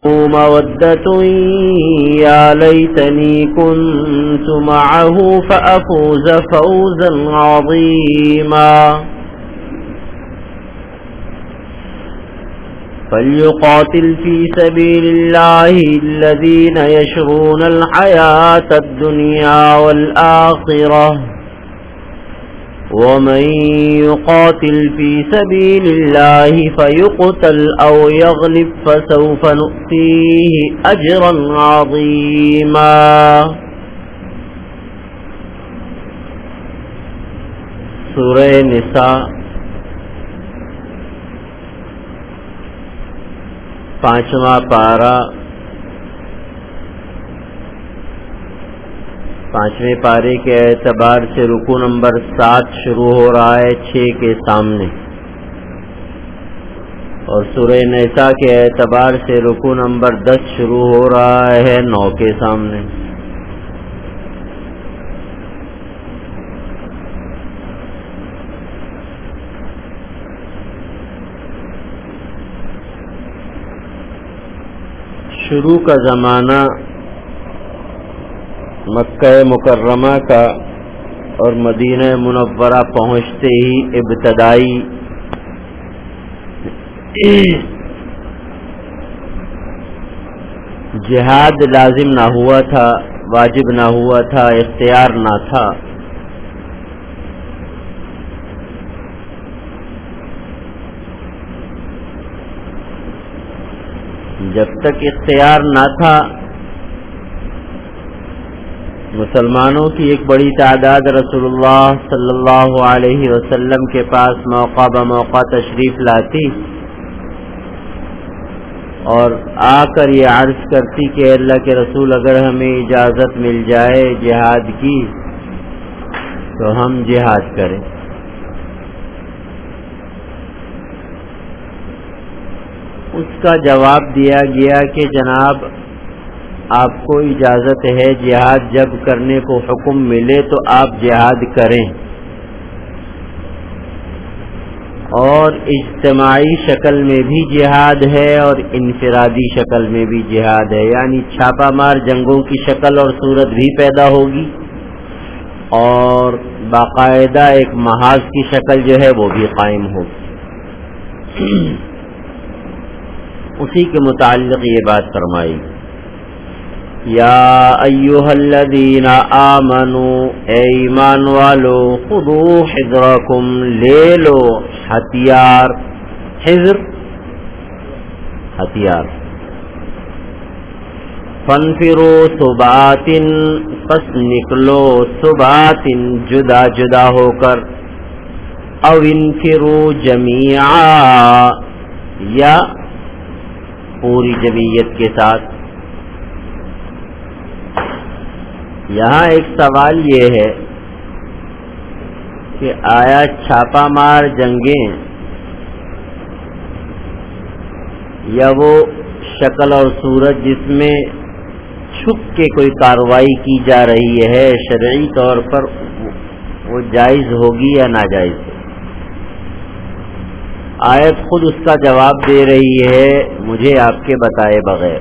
مودة يا ليتني كنت معه فأفوز فوزا عظيما فليقاتل في سبيل الله الذين يشرون الحياة الدنيا والآخرة ومن يقاتل في سبيل الله فيقتل أو يغلب فسوف نؤتيه أجرا عظيما. سورہ نساء 5واں پارہ 5ویں پارے کے اعتبار سے رکوع نمبر 7 شروع ہو رہا ہے 6 کے سامنے، اور سورہ نساء کے اعتبار سے رکوع نمبر 10 شروع ہو رہا ہے 9 کے سامنے۔ شروع کا زمانہ مکہ مکرمہ کا اور مدینہ منورہ پہنچتے ہی ابتدائی جہاد لازم نہ ہوا تھا، واجب نہ ہوا تھا، اختیار نہ تھا۔ جب تک اختیار نہ تھا، مسلمانوں کی ایک بڑی تعداد رسول اللہ صلی اللہ علیہ وسلم کے پاس موقع بموقع تشریف لاتی اور آ کر یہ عرض کرتی کہ اللہ کے رسول، اگر ہمیں اجازت مل جائے جہاد کی تو ہم جہاد کریں۔ اس کا جواب دیا گیا کہ جناب، آپ کو اجازت ہے جہاد جب کرنے کو حکم ملے تو آپ جہاد کریں، اور اجتماعی شکل میں بھی جہاد ہے اور انفرادی شکل میں بھی جہاد ہے، یعنی چھاپہ مار جنگوں کی شکل اور صورت بھی پیدا ہوگی اور باقاعدہ ایک محاذ کی شکل جو ہے وہ بھی قائم ہوگی۔ اسی کے متعلق یہ بات فرمائی، یا ایھا الذین آمنوا، اے ایمان والو، خذوا حذرکم، لے لو ہتھیار، حذر ہتھیار، فانفروا ثبات، پس نکلو ثبات جدا جدا ہو کر، او انفروا جمیعا، یا پوری جمعیت کے ساتھ۔ یہاں ایک سوال یہ ہے کہ آیا چھاپہ مار جنگیں یا وہ شکل اور صورت جس میں چھپ کے کوئی کارروائی کی جا رہی ہے شرعی طور پر، وہ جائز ہوگی یا ناجائز؟ آیت خود اس کا جواب دے رہی ہے مجھے آپ کے بتائے بغیر۔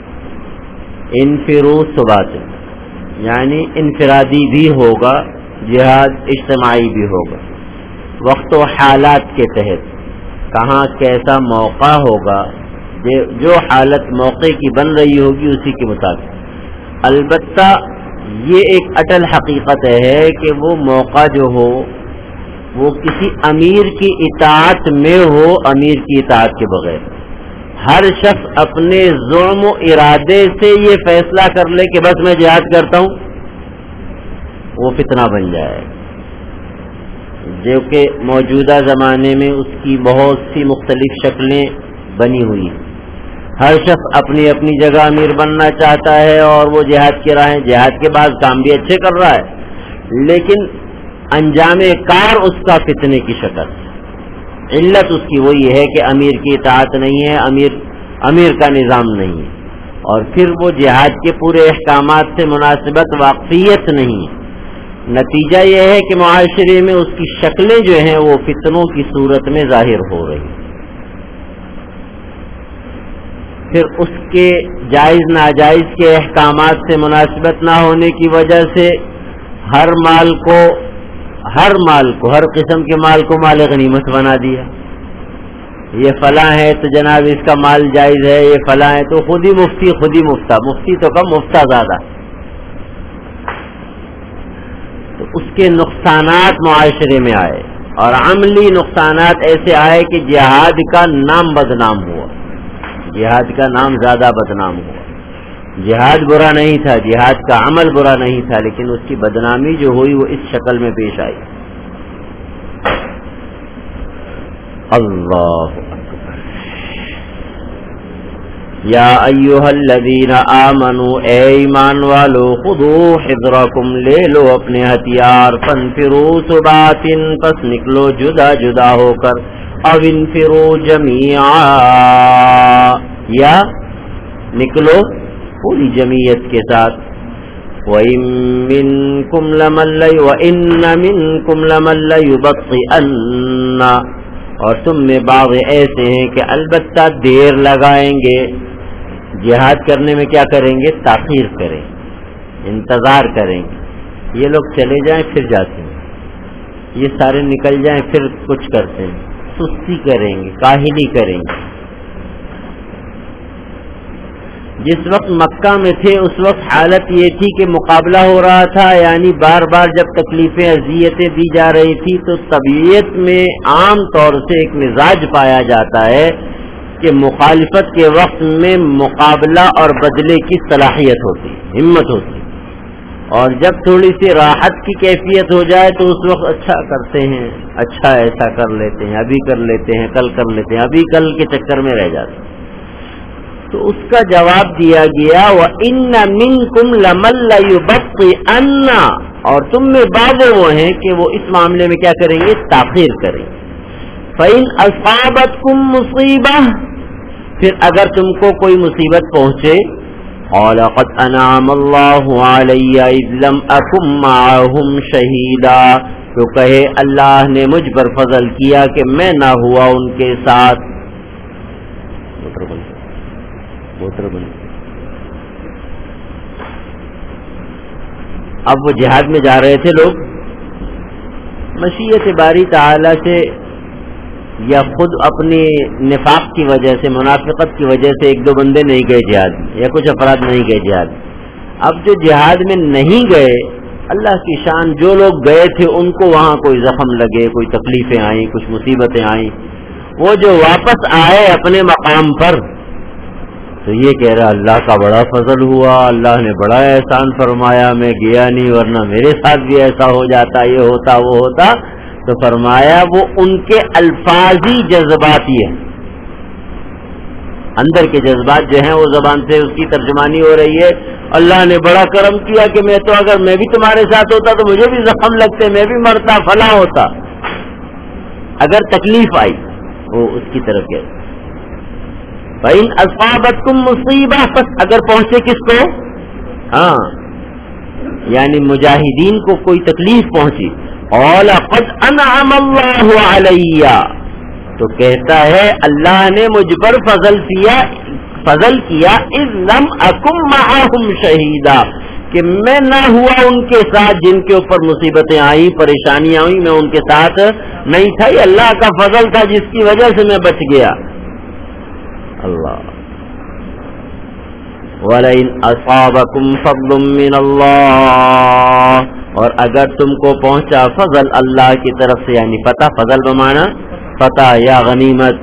انفروا ثبات، یعنی انفرادی بھی ہوگا جہاد، اجتماعی بھی ہوگا، وقت و حالات کے تحت، کہاں کیسا موقع ہوگا، جو حالت موقع کی بن رہی ہوگی اسی کے مطابق۔ البتہ یہ ایک اٹل حقیقت ہے کہ وہ موقع جو ہو وہ کسی امیر کی اطاعت میں ہو، امیر کی اطاعت کے بغیر۔ ہر شخص اپنے ظلم و ارادے سے یہ فیصلہ کر لے کہ بس میں جہاد کرتا ہوں، وہ فتنہ بن جائے، جو کہ موجودہ زمانے میں اس کی بہت سی مختلف شکلیں بنی ہوئی ہیں۔ ہر شخص اپنی اپنی جگہ امیر بننا چاہتا ہے اور وہ جہاد کی راہیں، جہاد کے بعد کام بھی اچھے کر رہا ہے، لیکن انجام کار اس کا فتنے کی شکل۔ علت اس کی وہی ہے کہ امیر کی اطاعت نہیں ہے، امیر کا نظام نہیں ہے، اور پھر وہ جہاد کے پورے احکامات سے مناسبت واقفیت نہیں ہے۔ نتیجہ یہ ہے کہ معاشرے میں اس کی شکلیں جو ہیں وہ فتنوں کی صورت میں ظاہر ہو رہی ہیں۔ پھر اس کے جائز ناجائز کے احکامات سے مناسبت نہ ہونے کی وجہ سے ہر قسم کے مال کو مال غنیمت بنا دیا. یہ فلاں ہے تو جناب اس کا مال جائز ہے، یہ فلاں ہے تو خود ہی مفتا، مفتی تو کم مفتا زیادہ. تو اس کے نقصانات معاشرے میں آئے، اور عملی نقصانات ایسے آئے کہ جہاد کا نام بدنام ہوا، جہاد کا نام زیادہ بدنام ہوا. جہاد برا نہیں تھا، جہاد کا عمل برا نہیں تھا، لیکن اس کی بدنامی جو ہوئی وہ اس شکل میں پیش آئی. اللہ اکبر. یا ایھا الذین آمنوا، اے ایمان والو، خذوا حذرکم، لے لو اپنے ہتھیار، فانفروا ثبات، پس نکلو جدا جدا ہو کر، او انفروا جمیعا، یا نکلو پوری جمعیت کے ساتھ. وَإِن مِّنكُمْ لَمَن لَّيُبَطِّئَنَّ، اور تم میں بعض ایسے ہیں کہ البتہ دیر لگائیں گے. جہاد کرنے میں کیا کریں گے؟ تاخیر کریں، انتظار کریں گے. یہ لوگ چلے جائیں پھر جاتے ہیں، یہ سارے نکل جائیں پھر کچھ کرتے ہیں، سستی کریں گے، کاہلی کریں گے. جس وقت مکہ میں تھے اس وقت حالت یہ تھی کہ مقابلہ ہو رہا تھا، یعنی بار بار جب تکلیفیں اذیتیں دی جا رہی تھی تو طبیعت میں عام طور سے ایک مزاج پایا جاتا ہے کہ مخالفت کے وقت میں مقابلہ اور بدلے کی صلاحیت ہوتی، ہمت ہوتی، اور جب تھوڑی سی راحت کی کیفیت ہو جائے تو اس وقت اچھا کرتے ہیں، اچھا ایسا کر لیتے ہیں، ابھی کر لیتے ہیں، کل کر لیتے ہیں، ابھی کل کے چکر میں رہ جاتے ہیں. تو اس کا جواب دیا گیا وَإِنَّ مِنكُمْ لَمَن لَّيُبَطِّئَنَّ، اور تم میں بعض وہ ہیں کہ وہ اس معاملے میں کیا کریں گے؟ تاخیر کریں. فَإِنْ أَصَابَتْكُمْ مُصِيبَةٌ، پھر اگر تم کو کوئی مصیبت پہنچے، قَالَ قَدْ أَنْعَمَ اللَّهُ عَلَيَّ إِذْ لَمْ أَكُن مَّعَهُمْ شَهِيدًا، تو کہے اللہ نے مجھ پر فضل کیا کہ میں نہ ہوا ان کے ساتھ. اب وہ جہاد میں جا رہے تھے لوگ، مشیت باری تعالی سے یا خود اپنی نفاق کی وجہ سے، منافقت کی وجہ سے ایک دو بندے نہیں گئے جہاد میں، یا کچھ افراد نہیں گئے جہاد میں. اب جو جہاد میں نہیں گئے، اللہ کی شان، جو لوگ گئے تھے ان کو وہاں کوئی زخم لگے، کوئی تکلیفیں آئیں، کچھ مصیبتیں آئیں، وہ جو واپس آئے اپنے مقام پر تو یہ کہہ رہا اللہ کا بڑا فضل ہوا، اللہ نے بڑا احسان فرمایا، میں گیا نہیں ورنہ میرے ساتھ بھی ایسا ہو جاتا، یہ ہوتا وہ ہوتا. تو فرمایا وہ ان کے الفاظی جذبات ہی ہیں، اندر کے جذبات جو ہیں وہ زبان سے اس کی ترجمانی ہو رہی ہے. اللہ نے بڑا کرم کیا کہ اگر میں بھی تمہارے ساتھ ہوتا تو مجھے بھی زخم لگتے، میں بھی مرتا، فلاں ہوتا. اگر تکلیف آئی وہ اس کی طرف گئے. فَإِنْ أَصَابَتْكُمْ مُصِيبَةٌ، پس اگر پہنچے کس کو؟ یعنی مجاہدین کو کوئی تکلیف پہنچی، قَالَ قَدْ أَنْعَمَ اللَّهُ عَلَيَّ، تو کہتا ہے اللہ نے مجھ پر فضل کیا، إِذْ لَمْ أَكُن مَّعَهُمْ شَهِيدًا، کہ میں نہ ہوا ان کے ساتھ جن کے اوپر مصیبتیں آئی، پریشانیاں ہوئی، میں ان کے ساتھ نہیں تھا. یہ اللہ کا فضل تھا جس کی وجہ سے میں بچ گیا. اللہ. وَلَئِنْ أَصَابَكُمْ فَضْلٌ مِّنَ اللَّهِ، اور اگر تم کو پہنچا فضل اللہ کی طرف سے، یعنی فتح، فضل بمانا فتح یا غنیمت،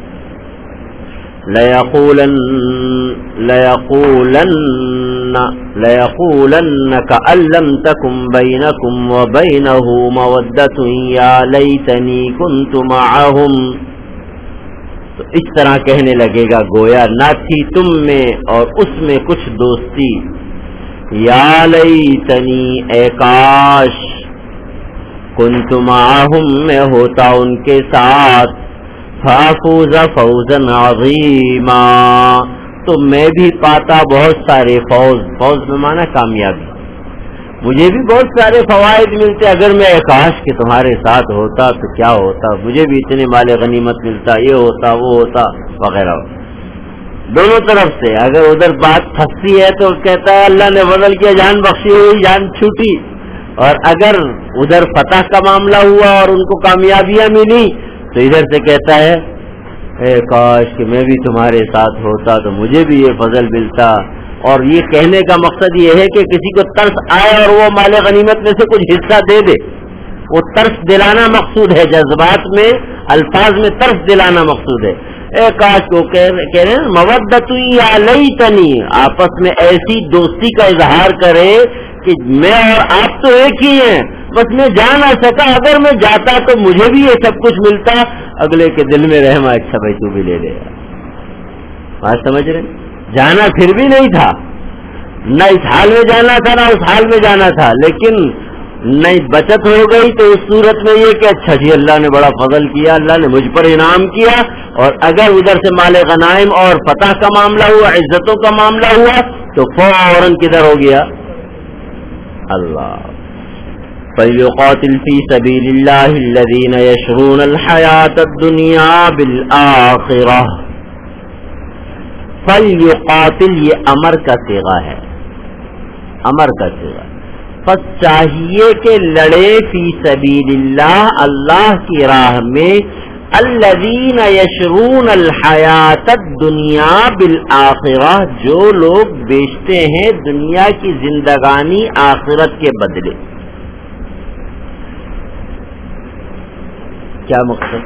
لَيَقُولَنَّ كَأَن لَّمْ تَكُن بَيْنَكُمْ وَبَيْنَهُ مَوَدَّةٌ يَا لَيْتَنِي كُنتُ مَعَهُمْ، تو اس طرح کہنے لگے گا گویا نہ تھی تم میں اور اس میں کچھ دوستی. یا لیتنی، اے کاش، کنت معہم، میں ہوتا ان کے ساتھ، فافوز فوزا عظیما، تو میں بھی پاتا بہت سارے فوز بمانا کامیابی، مجھے بھی بہت سارے فوائد ملتے. اگر میں کاش کہ تمہارے ساتھ ہوتا تو کیا ہوتا، مجھے بھی اتنے مال غنیمت ملتا، یہ ہوتا وہ ہوتا وغیرہ. دونوں طرف سے. اگر ادھر بات پھنسی ہے تو کہتا ہے اللہ نے بدل کیا، جان بخشی ہوئی، جان چھوٹی. اور اگر ادھر فتح کا معاملہ ہوا اور ان کو کامیابیاں ملی تو ادھر سے کہتا ہے اے کاش کہ میں بھی تمہارے ساتھ ہوتا تو مجھے بھی یہ فضل ملتا. اور یہ کہنے کا مقصد یہ ہے کہ کسی کو ترس آئے اور وہ مال غنیمت میں سے کچھ حصہ دے دے. وہ ترس دلانا مقصود ہے، جذبات میں الفاظ میں ترس دلانا مقصود ہے. اے کاش کو کہہ رہے ہیں مودت یا لیتنی، آپس میں ایسی دوستی کا اظہار کرے کہ میں اور آپ تو ایک ہی ہیں، بس میں جا نہ سکا، اگر میں جاتا تو مجھے بھی یہ سب کچھ ملتا. اگلے کے دل میں رحم، اچھا بھائی تو بھی لے لے. بات سمجھ رہے؟ جانا پھر بھی نہیں تھا، نہ اس حال میں جانا تھا نہ اس حال میں جانا تھا، لیکن نہیں بچت ہو گئی تو اس صورت میں یہ کہ اچھا جی اللہ نے بڑا فضل کیا، اللہ نے مجھ پر انعام کیا. اور اگر ادھر سے مال غنائم اور فتح کا معاملہ ہوا، عزتوں کا معاملہ ہوا تو فوراً کدھر ہو گیا اللہ. فَلْيُقَاتِلْ فِي سَبِيلِ اللَّهِ الَّذِينَ يَشْرُونَ الْحَيَاةَ الدُّنْيَا بِالْآخِرَةِ. فَلْيُقَاتِلْ یہ امر کا صیغہ ہے، امر کا صیغہ. پس چاہیے کہ لڑے فی سبیل اللہ، اللہ کی راہ میں، الذین یشرون الحیات الدنیا بالآخرہ، جو لوگ بیچتے ہیں دنیا کی زندگانی آخرت کے بدلے. کیا مقصد؟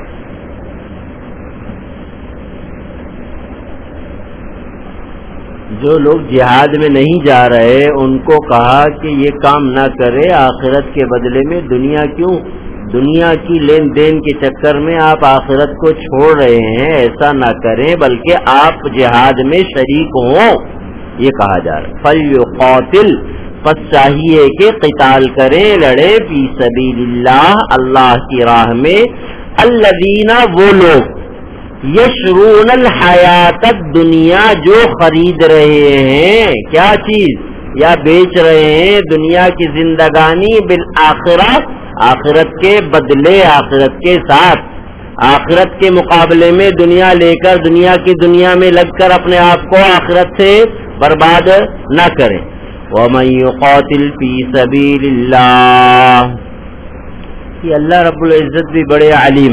جو لوگ جہاد میں نہیں جا رہے ان کو کہا کہ یہ کام نہ کرے، آخرت کے بدلے میں دنیا کیوں، دنیا کی لین دین کے چکر میں آپ آخرت کو چھوڑ رہے ہیں، ایسا نہ کریں بلکہ آپ جہاد میں شریک ہوں، یہ کہا جا رہا ہے. فَلْيُقَاتِلْ پس چاہیے کہ قتال کریں، لڑے فی سبیل اللہ، اللہ کی راہ میں، الذین وہ لوگ، یشرون الحیات الدنیا جو خرید رہے ہیں کیا چیز، یا بیچ رہے ہیں دنیا کی زندگانی، بالآخرہ آخرت کے بدلے، آخرت کے ساتھ، آخرت کے مقابلے میں دنیا لے کر دنیا کی دنیا میں لگ کر اپنے آپ کو آخرت سے برباد نہ کریں. وَمَن يُقَاتِلْ فِي سَبِيلِ اللَّهِ، یہ اللہ رب العزت بھی بڑے علیم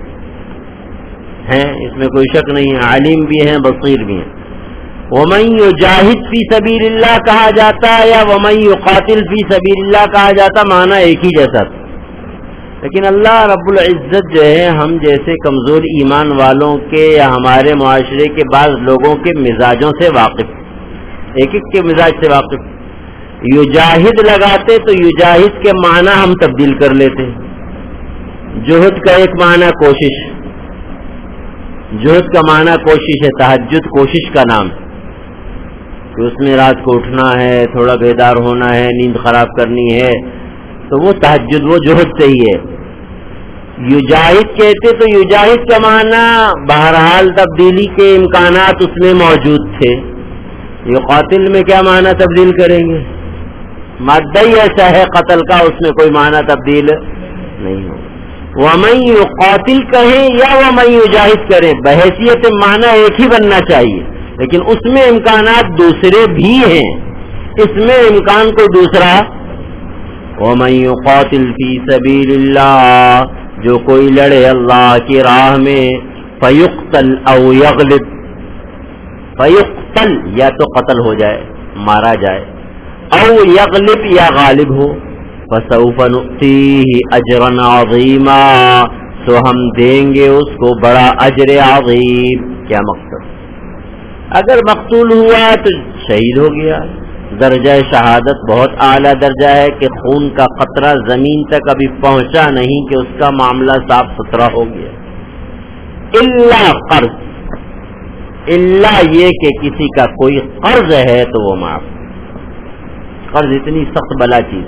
ہیں، اس میں کوئی شک نہیں ہے، علیم بھی ہیں بصیر بھی ہیں. وَمَن يُجَاهِدْ فِي سَبِيلِ اللَّهِ کہا جاتا ہے یا وَمَن يُقَاتِلْ فِي سَبِيلِ اللَّهِ کہا جاتا، معنی ایک ہی جیسا تھا. لیکن اللہ رب العزت جو ہے ہم جیسے کمزور ایمان والوں کے یا ہمارے معاشرے کے بعض لوگوں کے مزاجوں سے واقف، ایک ایک کے مزاج سے واقف. یجاہد لگاتے تو یجاہد کے معنی ہم تبدیل کر لیتے. جہد کا ایک معنی کوشش، جہد کا معنی کوشش ہے، تہجد کوشش کا نام کہ اس میں رات کو اٹھنا ہے، تھوڑا بیدار ہونا ہے، نیند خراب کرنی ہے، تو وہ تہجد وہ جہد سے ہی ہے. یجاہد کہتے تو یجاہد کا معنی بہرحال تبدیلی کے امکانات اس میں موجود تھے. یہ قاتل میں کیا معنی تبدیل کریں گے؟ مادہ ہی ایسا ہے قتل کا، اس میں کوئی معنی تبدیل نہیں ہو. وَمَن يُقَاتِلْ کہیں یا وَمَن يُجَاهِدْ کریں، بحیثیت معنی ایک ہی بننا چاہیے، لیکن اس میں امکانات دوسرے بھی ہیں، اس میں امکان کوئی دوسرا. وَمَن يُقَاتِلْ فِي سَبِيلِ اللَّهِ جو کوئی لڑے اللہ کی راہ میں، فَيُقْتَلْ أَوْ يَغْلِبْ، فَيُقْتَلْ یا تو قتل ہو جائے، مارا جائے، او یغلب یا غالب ہو، فسوف نؤتیہ اجرا عظیما تو ہم دیں گے اس کو بڑا اجر عظیم. کیا مقصد؟ اگر مقتول ہوا تو شہید ہو گیا، درجہ شہادت بہت اعلیٰ درجہ ہے کہ خون کا قطرہ زمین تک ابھی پہنچا نہیں کہ اس کا معاملہ صاف ستھرا ہو گیا. الا قرض، الا یہ کہ کسی کا کوئی قرض ہے تو وہ معاف. قرض اتنی سخت بلا چیز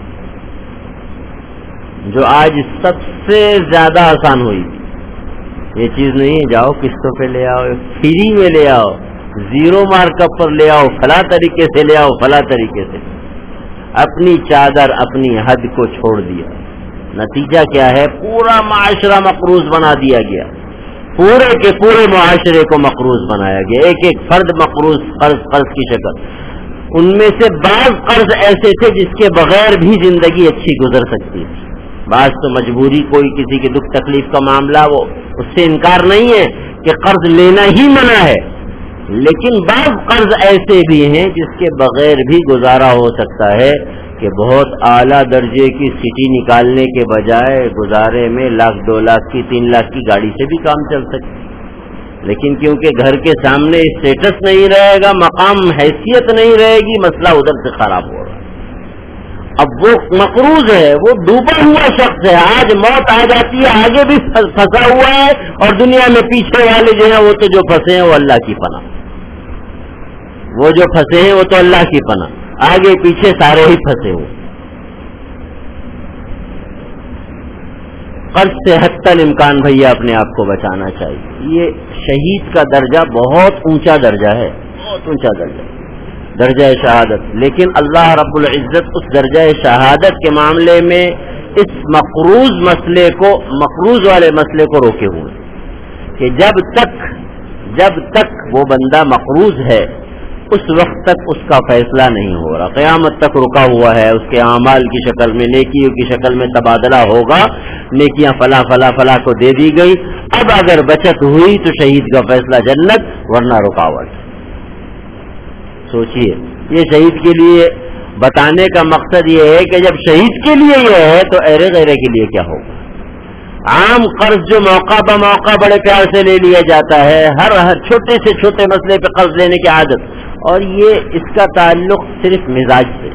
جو آج سب سے زیادہ آسان ہوئی. یہ چیز نہیں جاؤ قسطوں پہ لے آؤ، فری میں لے آؤ، زیرو مارک اپ پر لے آؤ، فلاں طریقے سے لے آؤ، فلاں طریقے سے. اپنی چادر اپنی حد کو چھوڑ دیا. نتیجہ کیا ہے؟ پورا معاشرہ مقروض بنا دیا گیا. پورے کے پورے معاشرے کو مقروض بنایا گیا، ایک ایک فرد مقروض، قرض کی شکل. ان میں سے بعض قرض ایسے تھے جس کے بغیر بھی زندگی اچھی گزر سکتی تھی. بعض تو مجبوری، کوئی کسی کے دکھ تکلیف کا معاملہ، وہ اس سے انکار نہیں ہے کہ قرض لینا ہی منع ہے، لیکن بعض قرض ایسے بھی ہیں جس کے بغیر بھی گزارا ہو سکتا ہے کہ بہت اعلیٰ درجے کی سٹی نکالنے کے بجائے گزارے میں 1,00,000 2,00,000 کی 3,00,000 کی گاڑی سے بھی کام چل سکتا ہے. لیکن کیونکہ گھر کے سامنے اسٹیٹس نہیں رہے گا، مقام حیثیت نہیں رہے گی، مسئلہ ادھر سے خراب ہو رہا ہے. اب وہ مقروض ہے، وہ ڈوبا ہوا شخص ہے، آج موت آ جاتی ہے، آگے بھی پھنسا ہوا ہے، اور دنیا میں پیچھے والے جو ہیں وہ تو جو پھنسے ہیں وہ اللہ کی پناہ، وہ جو پھنسے ہیں وہ تو اللہ کی پناہ، آگے پیچھے سارے ہی پھنسے ہوئے. قرض سے حتی الامکان بھیا اپنے آپ کو بچانا چاہیے. یہ شہید کا درجہ بہت اونچا درجہ ہے، بہت اونچا درجہ، درجہ شہادت. لیکن اللہ رب العزت اس درجہ شہادت کے معاملے میں اس مقروض والے مسئلے کو روکے ہوئے کہ جب تک وہ بندہ مقروض ہے اس وقت تک اس کا فیصلہ نہیں ہو رہا، قیامت تک رکا ہوا ہے. اس کے اعمال کی شکل میں، نیکیوں کی شکل میں تبادلہ ہوگا، نیکیاں فلاں فلاں فلاں کو دے دی گئی. اب اگر بچت ہوئی تو شہید کا فیصلہ جنت، ورنہ رکاوٹ. سوچئے، یہ شہید کے لیے بتانے کا مقصد یہ ہے کہ جب شہید کے لیے یہ ہے تو ایرے غیرے کے لیے کیا ہوگا. عام قرض جو موقع بموقع بڑے پیار سے لے لیا جاتا ہے، ہر چھوٹے سے چھوٹے مسئلے پہ قرض لینے کی عادت، اور یہ اس کا تعلق صرف مزاج سے.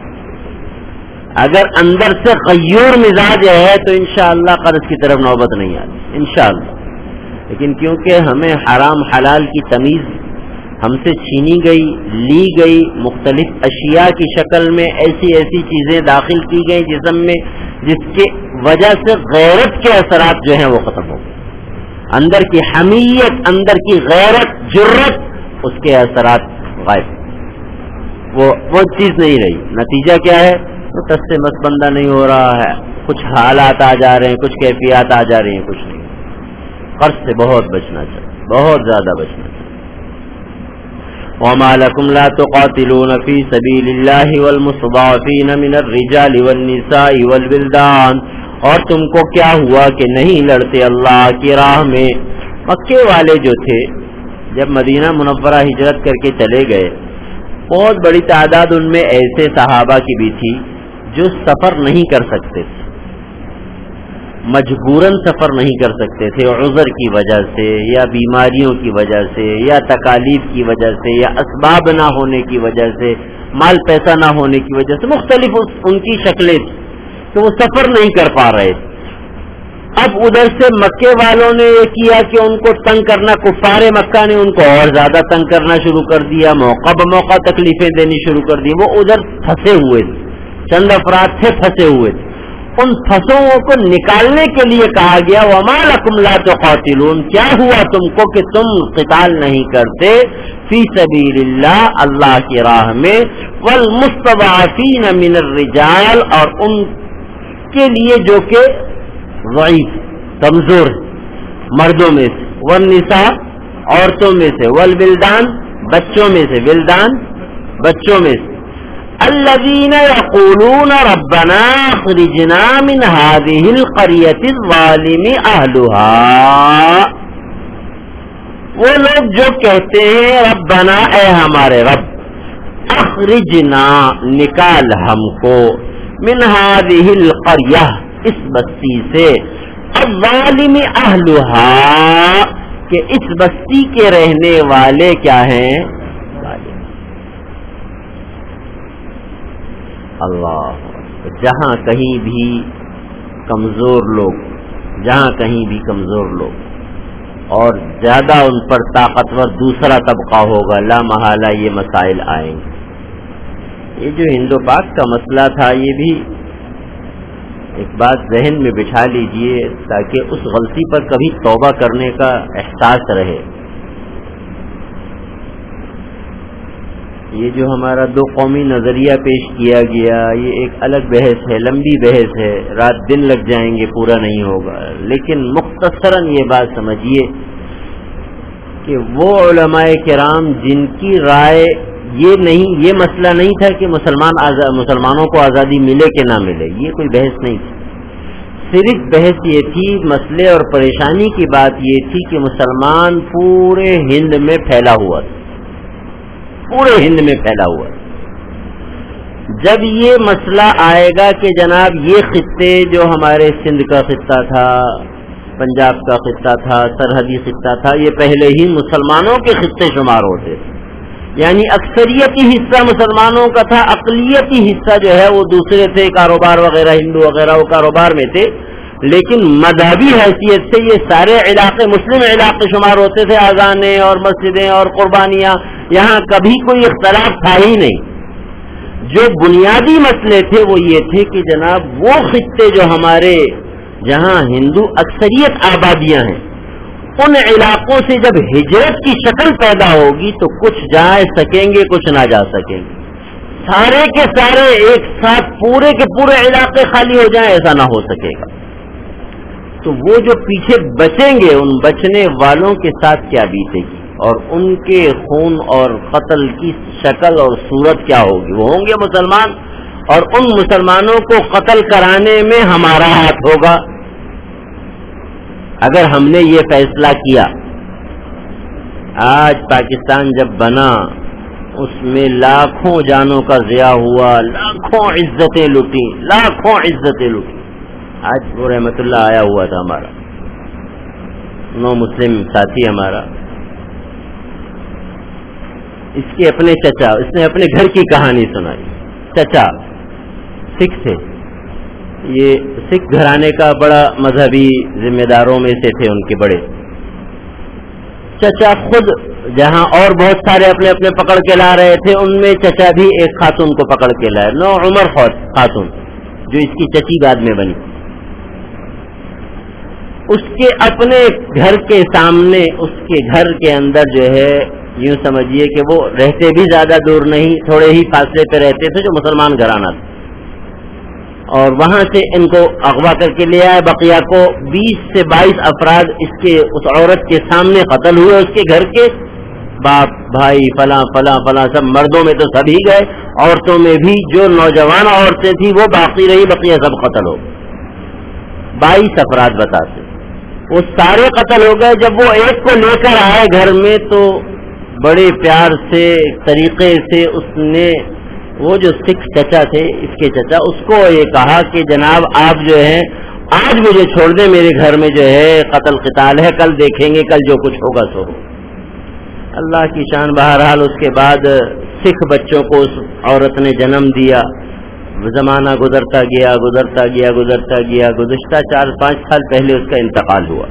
اگر اندر سے غیور مزاج ہے تو انشاءاللہ قرض کی طرف نوبت نہیں آتی انشاءاللہ. لیکن کیونکہ ہمیں حرام حلال کی تمیز ہم سے چھینی گئی، لی گئی، مختلف اشیاء کی شکل میں ایسی چیزیں داخل کی گئی جسم میں جس کی وجہ سے غیرت کے اثرات جو ہیں وہ ختم ہو گئے. اندر کی حمیت، اندر کی غیرت، جرت، اس کے اثرات غائب، وہ چیز نہیں رہی. نتیجہ کیا ہے؟ تو تس سے مس بندہ نہیں ہو رہا ہے، کچھ حالات آ جا رہے ہیں، کچھ کیفیات آ جا رہی ہیں، کچھ نہیں. قرض سے بہت بچنا چاہیے، بہت زیادہ بچنا چاہیے. وما لكم لا تقاتلون في سبيل الله والمستضعفين من الرجال والنساء والولدان، اور تم کو کیا ہوا کہ نہیں لڑتے اللہ کی راہ میں. مکے والے جو تھے جب مدینہ منورہ ہجرت کر کے چلے گئے، بہت بڑی تعداد ان میں ایسے صحابہ کی بھی تھی جو سفر نہیں کر سکتے تھے، مجبوراً سفر نہیں کر سکتے تھے، عذر کی وجہ سے یا بیماریوں کی وجہ سے یا تکالیف کی وجہ سے یا اسباب نہ ہونے کی وجہ سے، مال پیسہ نہ ہونے کی وجہ سے، مختلف ان کی شکلیں تھیں تو وہ سفر نہیں کر پا رہے تھے. اب ادھر سے مکے والوں نے یہ کیا کہ ان کو تنگ کرنا، کفار مکہ نے ان کو اور زیادہ تنگ کرنا شروع کر دیا، موقع بموقع تکلیفیں دینی شروع کر دی. وہ ادھر پھنسے ہوئے تھے، چند افراد تھے پھنسے ہوئے تھے. ان پھنسوں کو نکالنے کے لیے کہا گیا وما لکم لا تقاتلون، کیا ہوا تم کو کہ تم قتال نہیں کرتے فی سبیل اللہ، اللہ کی راہ میں، والمستضعفین من الرجال، اور ان کے لیے جو کہ ضعیف کمزور مردوں میں سے، والنساء عورتوں میں سے، والولدان بچوں میں سے، ولدان بچوں میں سے، الذين يقولون ربنا اخرجنا من هذه القرية الظالم اهلها، وہ لوگ جو کہتے ہیں ربنا، اے ہمارے رب، اخرجنا نکال ہم کو، من هذه القرية اس بستی سے، الظالم اهلها کہ اس بستی کے رہنے والے کیا ہیں؟ اللہ. جہاں کہیں بھی کمزور لوگ، جہاں کہیں بھی کمزور لوگ اور زیادہ ان پر طاقتور دوسرا طبقہ ہوگا، لا محالہ یہ مسائل آئیں گے. یہ جو ہند و پاک کا مسئلہ تھا، یہ بھی ایک بات ذہن میں بٹھا لیجئے تاکہ اس غلطی پر کبھی توبہ کرنے کا احساس رہے. یہ جو ہمارا دو قومی نظریہ پیش کیا گیا، یہ ایک الگ بحث ہے، لمبی بحث ہے، رات دن لگ جائیں گے، پورا نہیں ہوگا. لیکن مختصراً یہ بات سمجھیے کہ وہ علماء کرام جن کی رائے یہ مسئلہ نہیں تھا کہ مسلمانوں کو آزادی ملے کہ نہ ملے، یہ کوئی بحث نہیں تھی، صرف بحث یہ تھی، مسئلے اور پریشانی کی بات یہ تھی کہ مسلمان پورے ہند میں پھیلا ہوا تھا، پورے ہند میں پھیلا ہوا تھا۔ جب یہ مسئلہ آئے گا کہ جناب یہ خطے جو ہمارے سندھ کا خطہ تھا، پنجاب کا خطہ تھا، سرحدی خطہ تھا، یہ پہلے ہی مسلمانوں کے خطے شمار ہوتے تھے، یعنی اکثریتی حصہ مسلمانوں کا تھا، اقلیتی حصہ جو ہے وہ دوسرے تھے، کاروبار وغیرہ ہندو وغیرہ وہ کاروبار میں تھے، لیکن مذہبی حیثیت سے یہ سارے علاقے مسلم علاقے شمار ہوتے تھے، اذانیں اور مسجدیں اور قربانیاں، یہاں کبھی کوئی اختلاف تھا ہی نہیں۔ جو بنیادی مسئلے تھے وہ یہ تھے کہ جناب وہ خطے جو ہمارے جہاں ہندو اکثریت آبادیاں ہیں، ان علاقوں سے جب ہجرت کی شکل پیدا ہوگی تو کچھ جا سکیں گے، کچھ نہ جا سکیں گے، سارے کے سارے ایک ساتھ پورے کے پورے علاقے خالی ہو جائیں، ایسا نہ ہو سکے گا۔ تو وہ جو پیچھے بچیں گے ان بچنے والوں کے ساتھ کیا بیتے گی، اور ان کے خون اور قتل کی شکل اور صورت کیا ہوگی، وہ ہوں گے مسلمان، اور ان مسلمانوں کو قتل کرانے میں ہمارا ہاتھ ہوگا اگر ہم نے یہ فیصلہ کیا۔ آج پاکستان جب بنا اس میں لاکھوں جانوں کا ضیاع ہوا، لاکھوں عزتیں لوٹی، لاکھوں عزتیں لوٹی۔ آج وہ رحمت اللہ آیا ہوا تھا ہمارا نو مسلم ساتھی ہمارا، اس کے اپنے چچا، اس نے اپنے گھر کی کہانی سنائی۔ چچا سکھ تھے، یہ سکھ گھرانے کا بڑا مذہبی ذمہ داروں میں سے تھے، ان کے بڑے چچا خود جہاں اور بہت سارے اپنے اپنے پکڑ کے لا رہے تھے، ان میں چچا بھی ایک خاتون کو پکڑ کے لائے، نو عمر خاتون، جو اس کی چچی بعد میں بنی۔ اس کے اپنے گھر کے سامنے، اس کے گھر کے اندر جو ہے، یوں سمجھیے کہ وہ رہتے بھی زیادہ دور نہیں، تھوڑے ہی فاصلے پہ رہتے تھے، جو مسلمان گھرانہ تھا، اور وہاں سے ان کو اغوا کر کے لے آئے۔ بقیہ کو 20 سے 22 افراد اس عورت کے سامنے قتل ہوئے، اس کے گھر کے باپ بھائی فلاں فلاں فلاں، سب مردوں میں تو سب ہی گئے، عورتوں میں بھی جو نوجوان عورتیں تھیں وہ باقی رہی، بقیہ سب قتل ہو گئے۔ 22 افراد بتاتے، وہ سارے قتل ہو گئے۔ جب وہ ایک کو لے کر آئے گھر میں تو بڑے پیار سے طریقے سے اس نے، وہ جو سکھ چچا تھے اس کے چچا، اس کو یہ کہا کہ جناب آپ جو ہے آج مجھے چھوڑ دیں، میرے گھر میں جو ہے قتل قتال ہے، کل دیکھیں گے، کل جو کچھ ہوگا سو ہو۔ اللہ کی شان، بہرحال اس کے بعد سکھ بچوں کو اس عورت نے جنم دیا، زمانہ گزرتا گیا گزرتا گیا گزرتا گیا، گزشتہ 4-5 سال پہلے اس کا انتقال ہوا۔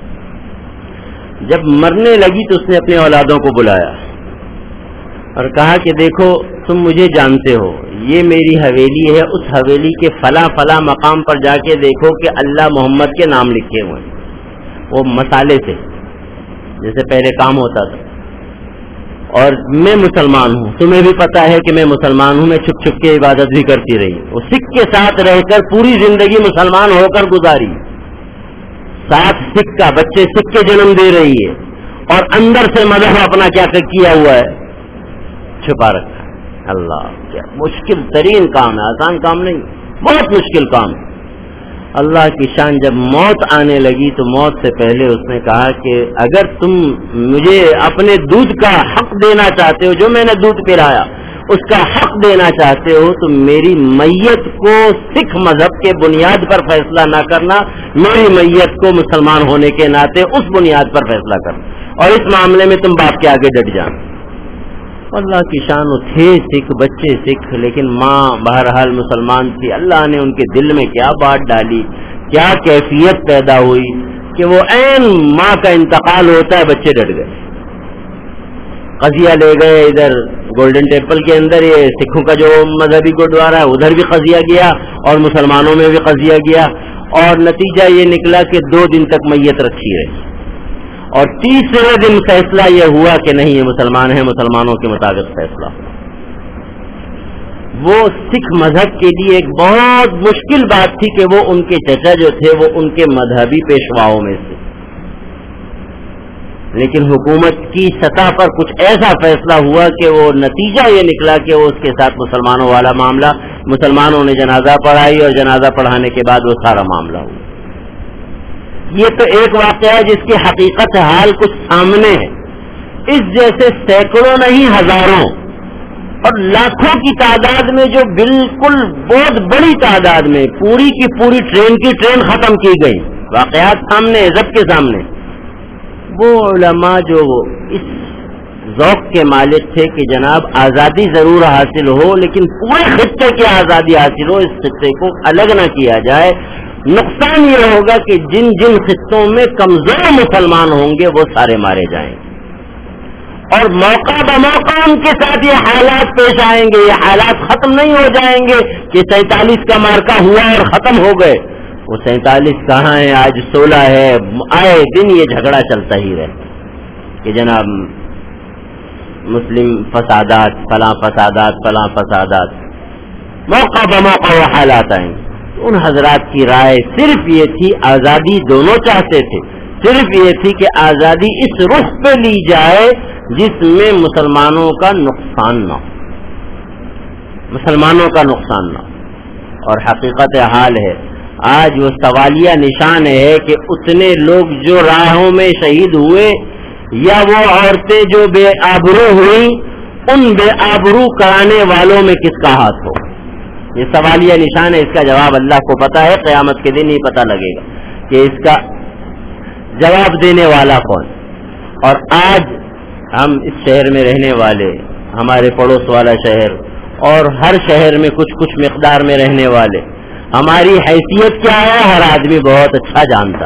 جب مرنے لگی تو اس نے اپنے اولادوں کو بلایا اور کہا کہ دیکھو تم مجھے جانتے ہو، یہ میری حویلی ہے، اس حویلی کے فلاں فلاں مقام پر جا کے دیکھو کہ اللہ محمد کے نام لکھے ہوئے ہیں، وہ مسالے سے جیسے پہلے کام ہوتا تھا، اور میں مسلمان ہوں، تمہیں بھی پتا ہے کہ میں مسلمان ہوں، میں چھپ چھپ کے عبادت بھی کرتی رہی، وہ سکھ کے ساتھ رہ کر پوری زندگی مسلمان ہو کر گزاری، ساتھ سکھ کا، بچے سکھ کے جنم دے رہی ہے، اور اندر سے مذہب اپنا کیا کیا ہوا ہے، چھپا رکھا ہے۔ اللہ، کیا مشکل ترین کام ہے، آسان کام نہیں، بہت مشکل کام ہے۔ اللہ کی شان، جب موت آنے لگی تو موت سے پہلے اس نے کہا کہ اگر تم مجھے اپنے دودھ کا حق دینا چاہتے ہو، جو میں نے دودھ پلایا اس کا حق دینا چاہتے ہو، تو میری میت کو سکھ مذہب کے بنیاد پر فیصلہ نہ کرنا، میری میت کو مسلمان ہونے کے ناطے اس بنیاد پر فیصلہ کرنا، اور اس معاملے میں تم باپ کے آگے ڈٹ جانا۔ اللہ کی شان، وہ تھے سکھ، بچے سکھ، لیکن ماں بہرحال مسلمان تھی۔ اللہ نے ان کے دل میں کیا بات ڈالی، کیا کیفیت پیدا ہوئی کہ وہ عین ماں کا انتقال ہوتا ہے، بچے ڈٹ گئے، قضیہ لے گئے ادھر گولڈن ٹیمپل کے اندر، یہ سکھوں کا جو مذہبی گردوارا ہے ادھر بھی قضیہ گیا اور مسلمانوں میں بھی قضیہ گیا، اور نتیجہ یہ نکلا کہ 2 دن تک میت رکھی رہی، اور 30ویں دن فیصلہ یہ ہوا کہ نہیں یہ مسلمان ہیں، مسلمانوں کے مطابق فیصلہ۔ وہ سکھ مذہب کے لیے ایک بہت مشکل بات تھی کہ وہ ان کے چچا جو تھے وہ ان کے مذہبی پیشواؤں میں سے، لیکن حکومت کی سطح پر کچھ ایسا فیصلہ ہوا کہ وہ نتیجہ یہ نکلا کہ وہ اس کے ساتھ مسلمانوں والا معاملہ، مسلمانوں نے جنازہ پڑھائی اور جنازہ پڑھانے کے بعد وہ سارا معاملہ ہوا۔ یہ تو ایک واقعہ ہے جس کی حقیقت حال کچھ سامنے ہے۔ اس جیسے سینکڑوں نہیں ہزاروں اور لاکھوں کی تعداد میں جو بالکل بہت بڑی تعداد میں پوری کی پوری ٹرین کی ٹرین ختم کی گئی، واقعات سامنے سب کے سامنے۔ وہ علماء جو اس ذوق کے مالک تھے کہ جناب آزادی ضرور حاصل ہو لیکن پورے خطے کی آزادی حاصل ہو، اس خطے کو الگ نہ کیا جائے، نقصان یہ ہوگا کہ جن جن خطوں میں کمزور مسلمان ہوں گے وہ سارے مارے جائیں گے، اور موقع بموقع ان کے ساتھ یہ حالات پیش آئیں گے۔ یہ حالات ختم نہیں ہو جائیں گے کہ 47 کا مارکا ہوا اور ختم ہو گئے۔ وہ 47 کہاں ہے، آج 16 ہے، آئے دن یہ جھگڑا چلتا ہی رہتا کہ جناب مسلم فسادات، فلاں فسادات، فلاں فسادات، موقع بموقع وہ حالات آئیں گے۔ ان حضرات کی رائے صرف یہ تھی، آزادی دونوں چاہتے تھے، صرف یہ تھی کہ آزادی اس رخ پہ لی جائے جس میں مسلمانوں کا نقصان نہ ہو، مسلمانوں کا نقصان نہ ہو۔ اور حقیقت حال ہے آج وہ سوالیہ نشان ہے کہ اتنے لوگ جو راہوں میں شہید ہوئے یا وہ عورتیں جو بے آبرو ہوئی، ان بے آبرو کرانے والوں میں کس کا ہاتھ ہو، یہ سوالیہ نشان ہے۔ اس کا جواب اللہ کو پتا ہے، قیامت کے دن ہی پتا لگے گا کہ اس کا جواب دینے والا کون۔ اور آج ہم اس شہر میں رہنے والے، ہمارے پڑوس والا شہر اور ہر شہر میں کچھ کچھ مقدار میں رہنے والے، ہماری حیثیت کیا ہے ہر آدمی بہت اچھا جانتا۔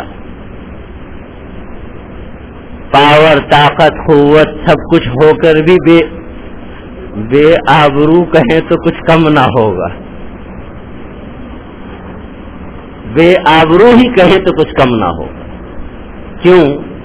پاور، طاقت، قوت سب کچھ ہو کر بھی بے آبرو کہیں تو کچھ کم نہ ہوگا، بے آبرو ہی کہیں تو کچھ کم نہ ہوگا۔ کیوں؟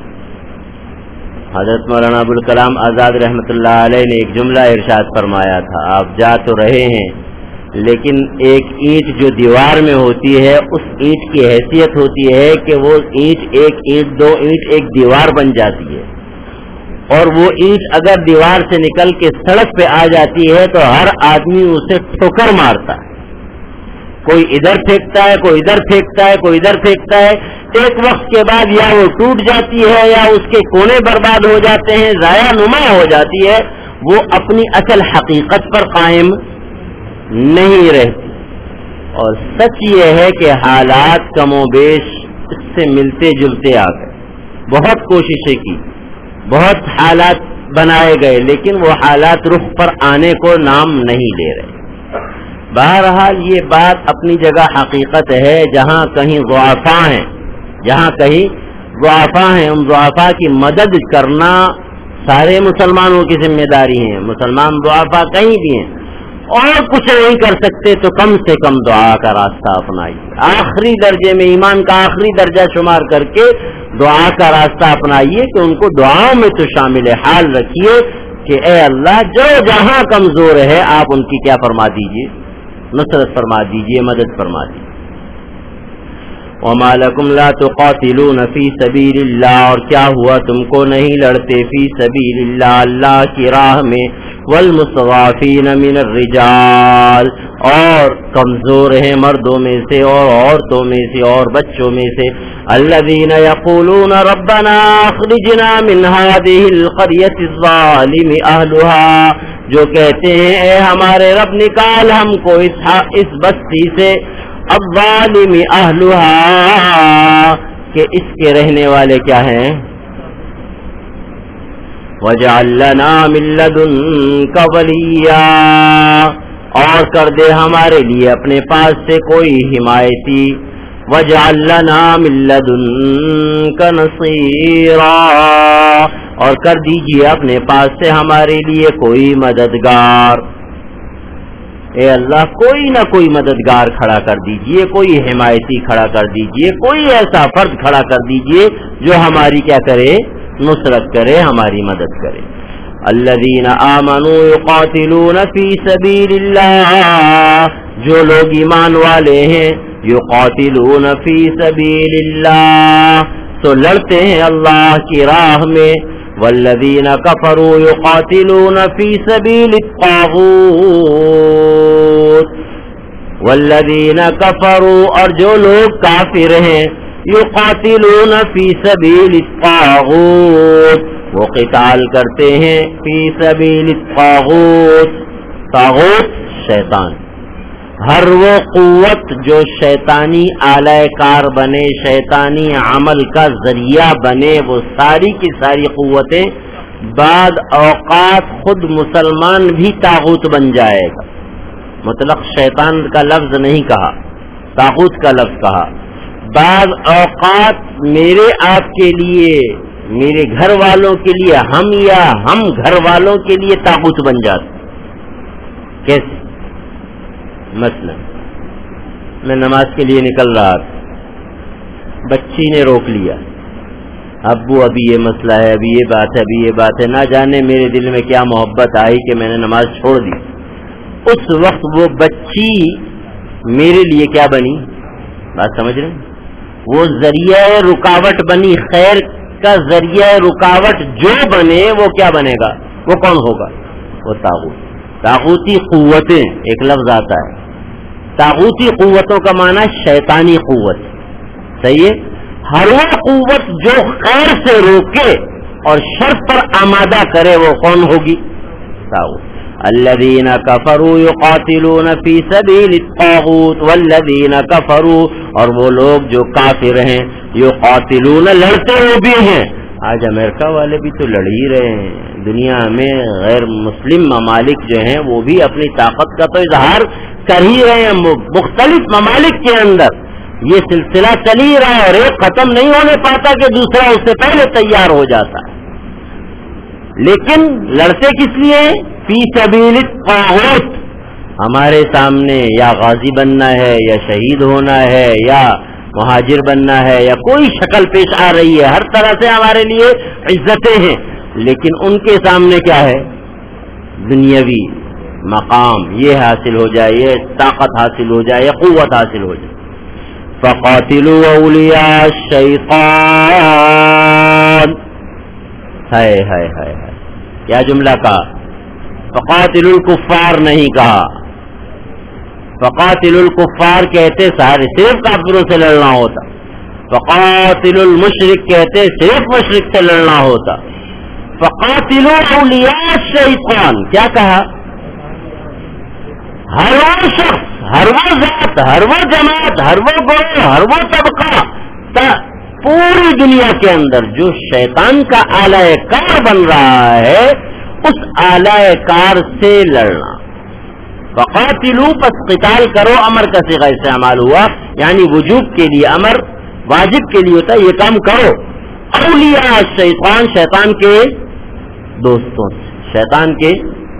حضرت مولانا ابوالکلام آزاد رحمۃ اللہ علیہ نے ایک جملہ ارشاد فرمایا تھا، آپ جا تو رہے ہیں لیکن ایک اینٹ جو دیوار میں ہوتی ہے اس اینٹ کی حیثیت ہوتی ہے کہ وہ اینٹ ایک اینٹ، دو اینٹ ایک دیوار بن جاتی ہے، اور وہ اینٹ اگر دیوار سے نکل کے سڑک پہ آ جاتی ہے تو ہر آدمی اسے ٹھوکر مارتا ہے، کوئی ادھر پھینکتا ہے، کوئی ادھر پھینکتا ہے، کوئی ادھر پھینکتا ہے۔ ایک وقت کے بعد یا وہ ٹوٹ جاتی ہے یا اس کے کونے برباد ہو جاتے ہیں، ضائع نما ہو جاتی ہے، وہ اپنی اصل حقیقت پر قائم نہیں رہتی۔ اور سچ یہ ہے کہ حالات کم و بیش اس سے ملتے جلتے آ گئے، بہت کوششیں کی، بہت حالات بنائے گئے، لیکن وہ حالات رخ پر آنے کو نام نہیں لے رہے۔ بہرحال یہ بات اپنی جگہ حقیقت ہے، جہاں کہیں ضعفاء ہیں، جہاں کہیں ضعفاء ہیں، ان ضعفاء کی مدد کرنا سارے مسلمانوں کی ذمہ داری ہے۔ مسلمان ضعفاء کہیں بھی ہیں اور کچھ نہیں کر سکتے تو کم سے کم دعا کا راستہ اپنائیے، آخری درجے میں ایمان کا آخری درجہ شمار کر کے دعا کا راستہ اپنائیے کہ ان کو دعاؤں میں تو شامل حال رکھیے کہ اے اللہ جو جہاں کمزور ہے آپ ان کی کیا فرما دیجیے، نصرت فرما دیجیے، مدد فرما دیجیے۔ وَمَا لَكُمْ لَا تُقَاتِلُونَ فِي سَبِيلِ اللَّهِ، اور کیا ہوا تم کو نہیں لڑتے فی سبیل اللہ، اللہ کی راہ میں، والمستضعفین من الرجال، اور کمزور ہیں مردوں میں سے اور عورتوں میں سے اور بچوں میں سے، الذین یقولون ربنا اخرجنا من هذه القرية الظالم اہلها، جو کہتے ہیں اے ہمارے رب نکال ہم کو اس بستی سے، الظالم اہلها، کہ اس کے رہنے والے کیا ہیں، وَاجْعَل لَّنَا مِن لَّدُنكَ وَلِيًّا، اور کر دے ہمارے لیے اپنے پاس سے کوئی حمایتی، وَاجْعَل لَّنَا مِن لَّدُنكَ نَصِيرًا، اور کر دیجئے اپنے پاس سے ہمارے لیے کوئی مددگار۔ اے اللہ کوئی نہ کوئی مددگار کھڑا کر دیجئے، کوئی حمایتی کھڑا کر دیجئے، کوئی ایسا فرد کھڑا کر دیجئے جو ہماری کیا کرے، نصرت کرے، ہماری مدد کرے۔ الذین آمنوا یقاتلون فی سبیل اللہ، جو لوگ ایمان والے ہیں، یقاتلون فی سبیل اللہ، تو لڑتے ہیں اللہ کی راہ میں. والذین کفروا یقاتلون فی سبیل الطاغوت. والذین کفروا اور جو لوگ کافر ہیں یقاتلون فی سبیل الطاغوت وہ قتال کرتے ہیں فی سبیل الطاغوت. طاغوت شیطان. ہر وہ قوت جو شیطانی آلہ کار بنے, شیطانی عمل کا ذریعہ بنے, وہ ساری کی ساری قوتیں بعد اوقات خود مسلمان بھی طاغوت بن جائے گا. مطلق شیطان کا لفظ نہیں کہا, طاغوت کا لفظ کہا. بعض اوقات میرے آپ کے لیے, میرے گھر والوں کے لیے, ہم یا ہم گھر والوں کے لیے طاغوت بن جاتے. کیسے؟ مثلا میں نماز کے لیے نکل رہا تھا, بچی نے روک لیا, ابو ابھی یہ مسئلہ ہے, ابھی یہ بات ہے, ابھی یہ بات ہے. نہ جانے میرے دل میں کیا محبت آئی کہ میں نے نماز چھوڑ دی. اس وقت وہ بچی میرے لیے کیا بنی؟ بات سمجھ رہے ہیں؟ وہ ذریعہ رکاوٹ بنی. خیر کا ذریعہ رکاوٹ جو بنے وہ کیا بنے گا؟ وہ کون ہوگا؟ وہ طاغوت. طاغوتی قوتیں ایک لفظ آتا ہے. طاغوتی قوتوں کا معنی شیطانی قوت. صحیح ہے؟ ہر وہ قوت جو خیر سے روکے اور شر پر آمادہ کرے وہ کون ہوگی؟ طاغوت. الذین کفروا یقاتلون فی سبیل الطاغوت. والذین کفروا اور وہ لوگ جو کافر ہیں یقاتلون لڑتے ہوئے بھی ہیں. آج امریکہ والے بھی تو لڑ ہی رہے ہیں. دنیا میں غیر مسلم ممالک جو ہیں وہ بھی اپنی طاقت کا تو اظہار کر ہی رہے ہیں. مختلف ممالک کے اندر یہ سلسلہ چل ہی رہا ہے اور ایک ختم نہیں ہونے پاتا کہ دوسرا اس سے پہلے تیار ہو جاتا ہے. لیکن لڑتے کس لیے؟ فی سبیل الطاغوت. ہمارے سامنے یا غازی بننا ہے یا شہید ہونا ہے یا مہاجر بننا ہے یا کوئی شکل پیش آ رہی ہے. ہر طرح سے ہمارے لیے عزتیں ہیں, لیکن ان کے سامنے کیا ہے؟ دنیاوی مقام یہ حاصل ہو جائے, یہ طاقت حاصل ہو جائے, یہ قوت حاصل ہو جائے. فقاتلوا اولیاء الشیطان. ہائے ہائے ہائے ہائے, کیا جملہ کہا؟ فقاتلوا الکفار نہیں کہا. فقاتلوا الکفار کہتے سارے صرف کافروں سے لڑنا ہوتا. فقاتلوا المشرک کہتے صرف مشرک سے لڑنا ہوتا. فقاتلوا اولیاء الشیطان کیا کہا؟ ہر وہ شخص, ہر وہ ذات, ہر وہ جماعت, ہر وہ گروہ, ہر وہ طبقہ پوری دنیا کے اندر جو شیطان کا آلہ کار بن رہا ہے اس آلہ کار سے لڑنا. فقاتلوا پس قتال کرو, امر کا صیغہ استعمال ہوا, یعنی وجوب کے لیے امر, واجب کے لیے ہوتا ہے یہ کام کرو. اولیاء شیطان, شیطان کے دوستوں سے. شیطان کے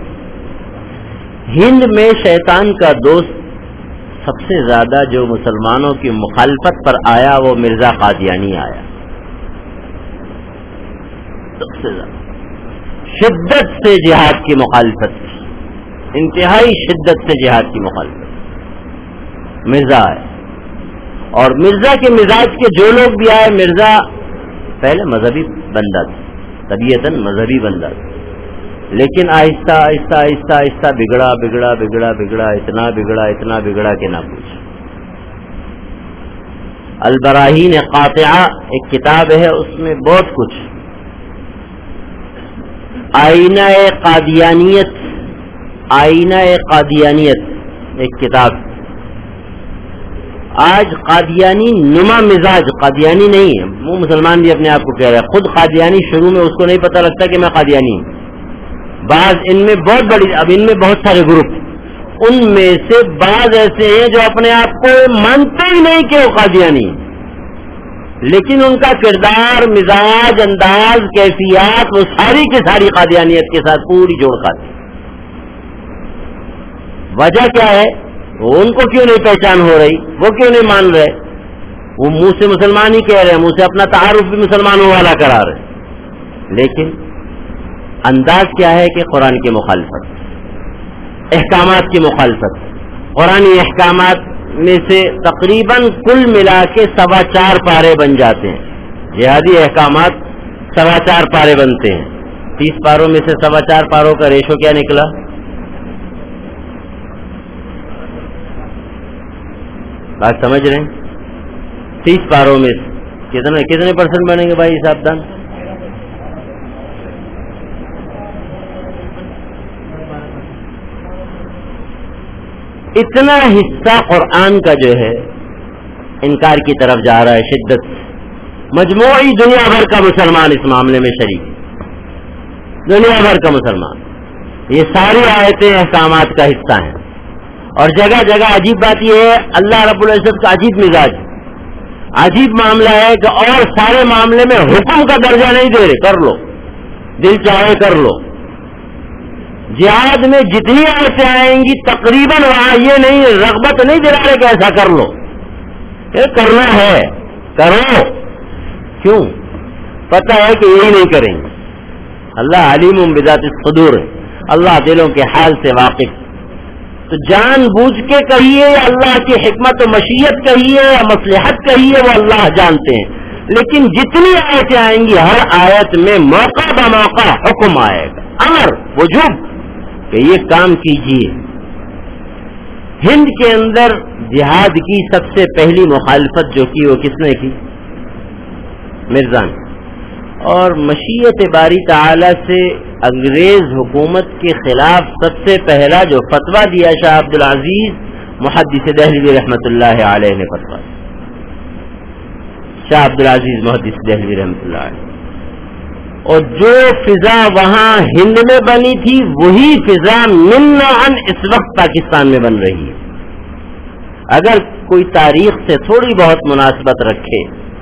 ہند میں شیطان کا دوست سب سے زیادہ جو مسلمانوں کی مخالفت پر آیا وہ مرزا قادیانی آیا. سب سے زیادہ شدت سے جہاد کی مخالفت, انتہائی شدت سے جہاد کی مخالفت مرزا آئے. اور مرزا کے مزاج کے جو لوگ بھی آئے, مرزا پہلے مذہبی بندہ تھا, طبیعتاً مذہبی بندہ تھا, لیکن آہستہ آہستہ آہستہ آہستہ بگڑا بگڑا بگڑا بگڑا, اتنا بگڑا کہ نہ پوچھ. البراہین قاطعہ ایک کتاب ہے, اس میں بہت کچھ. آئینہ قادیانیت, آئینہ قادیانیت ایک کتاب. آج قادیانی نما مزاج, قادیانی نہیں ہے, وہ مسلمان بھی اپنے آپ کو کہہ رہا ہے, خود قادیانی شروع میں اس کو نہیں پتہ لگتا کہ میں قادیانی ہوں. بعض ان میں بہت بڑی, اب ان میں بہت سارے گروپ, ان میں سے بعض ایسے ہیں جو اپنے آپ کو مانتے ہی نہیں کہ وہ قادیانی ہیں, لیکن ان کا کردار, مزاج, انداز, کیفیات وہ ساری کی ساری قادیانیت کے ساتھ پوری جوڑ کھاتی. وجہ کیا ہے؟ ان کو کیوں نہیں پہچان ہو رہی, وہ کیوں نہیں مان رہے؟ وہ منہ سے مسلمان ہی کہہ رہے ہیں, منہ سے اپنا تعارف بھی مسلمانوں والا کرا رہے, لیکن انداز کیا ہے کہ قرآن کی مخالفت, احکامات کی مخالفت. قرآنی احکامات میں سے تقریباً کل ملا کے 4.25 پارے بن جاتے ہیں. جہادی احکامات 4.25 پارے بنتے ہیں. 30 پاروں میں سے 4.25 پاروں کا ریشو کیا نکلا؟ بات سمجھ رہے ہیں؟ 30 پاروں میں کتنے پرسنٹ بنیں گے بھائی صاحب دان؟ اتنا حصہ قرآن کا جو ہے انکار کی طرف جا رہا ہے شدت. مجموعی دنیا بھر کا مسلمان اس معاملے میں شریک ہے. دنیا بھر کا مسلمان. یہ ساری آیتیں احکامات کا حصہ ہیں. اور جگہ جگہ عجیب بات یہ ہے اللہ رب العزت کا عجیب مزاج، عجیب معاملہ ہے کہ اور سارے معاملے میں حکم کا درجہ نہیں دے رہے، کر لو دل چاہے کر لو. جہاد میں جتنی آیتیں آئیں گی تقریباً وہاں یہ نہیں رغبت نہیں دلا رہے کہ ایسا کر لو. یہ کرنا ہے کرو. کیوں؟ پتہ ہے کہ یہی نہیں کریں گے. اللہ علیم بذات الصدور ہے، اللہ دلوں کے حال سے واقف. تو جان بوجھ کے کہیے یا اللہ کی حکمت و مشیت کہیے یا مصلحت کہیے، وہ اللہ جانتے ہیں. لیکن جتنی آیتیں آئیں گی ہر آیت میں موقع بموقع حکم آئے گا، امر وجوب کہ یہ کام کیجیے. ہند کے اندر جہاد کی سب سے پہلی مخالفت جو کی وہ کس نے کی؟ مرزا نے. اور مشیت باری تعالی سے انگریز حکومت کے خلاف سب سے پہلا جو فتویٰ دیا شاہ عبد العزیز محدث دہلوی رحمۃ اللہ علیہ نے فتویٰ. شاہ عبد العزیز محدث دہلوی رحمۃ اللہ علیہ. اور جو فضا وہاں ہند میں بنی تھی وہی فضا ممنوعاً اس وقت پاکستان میں بن رہی ہے. اگر کوئی تاریخ سے تھوڑی بہت مناسبت رکھے،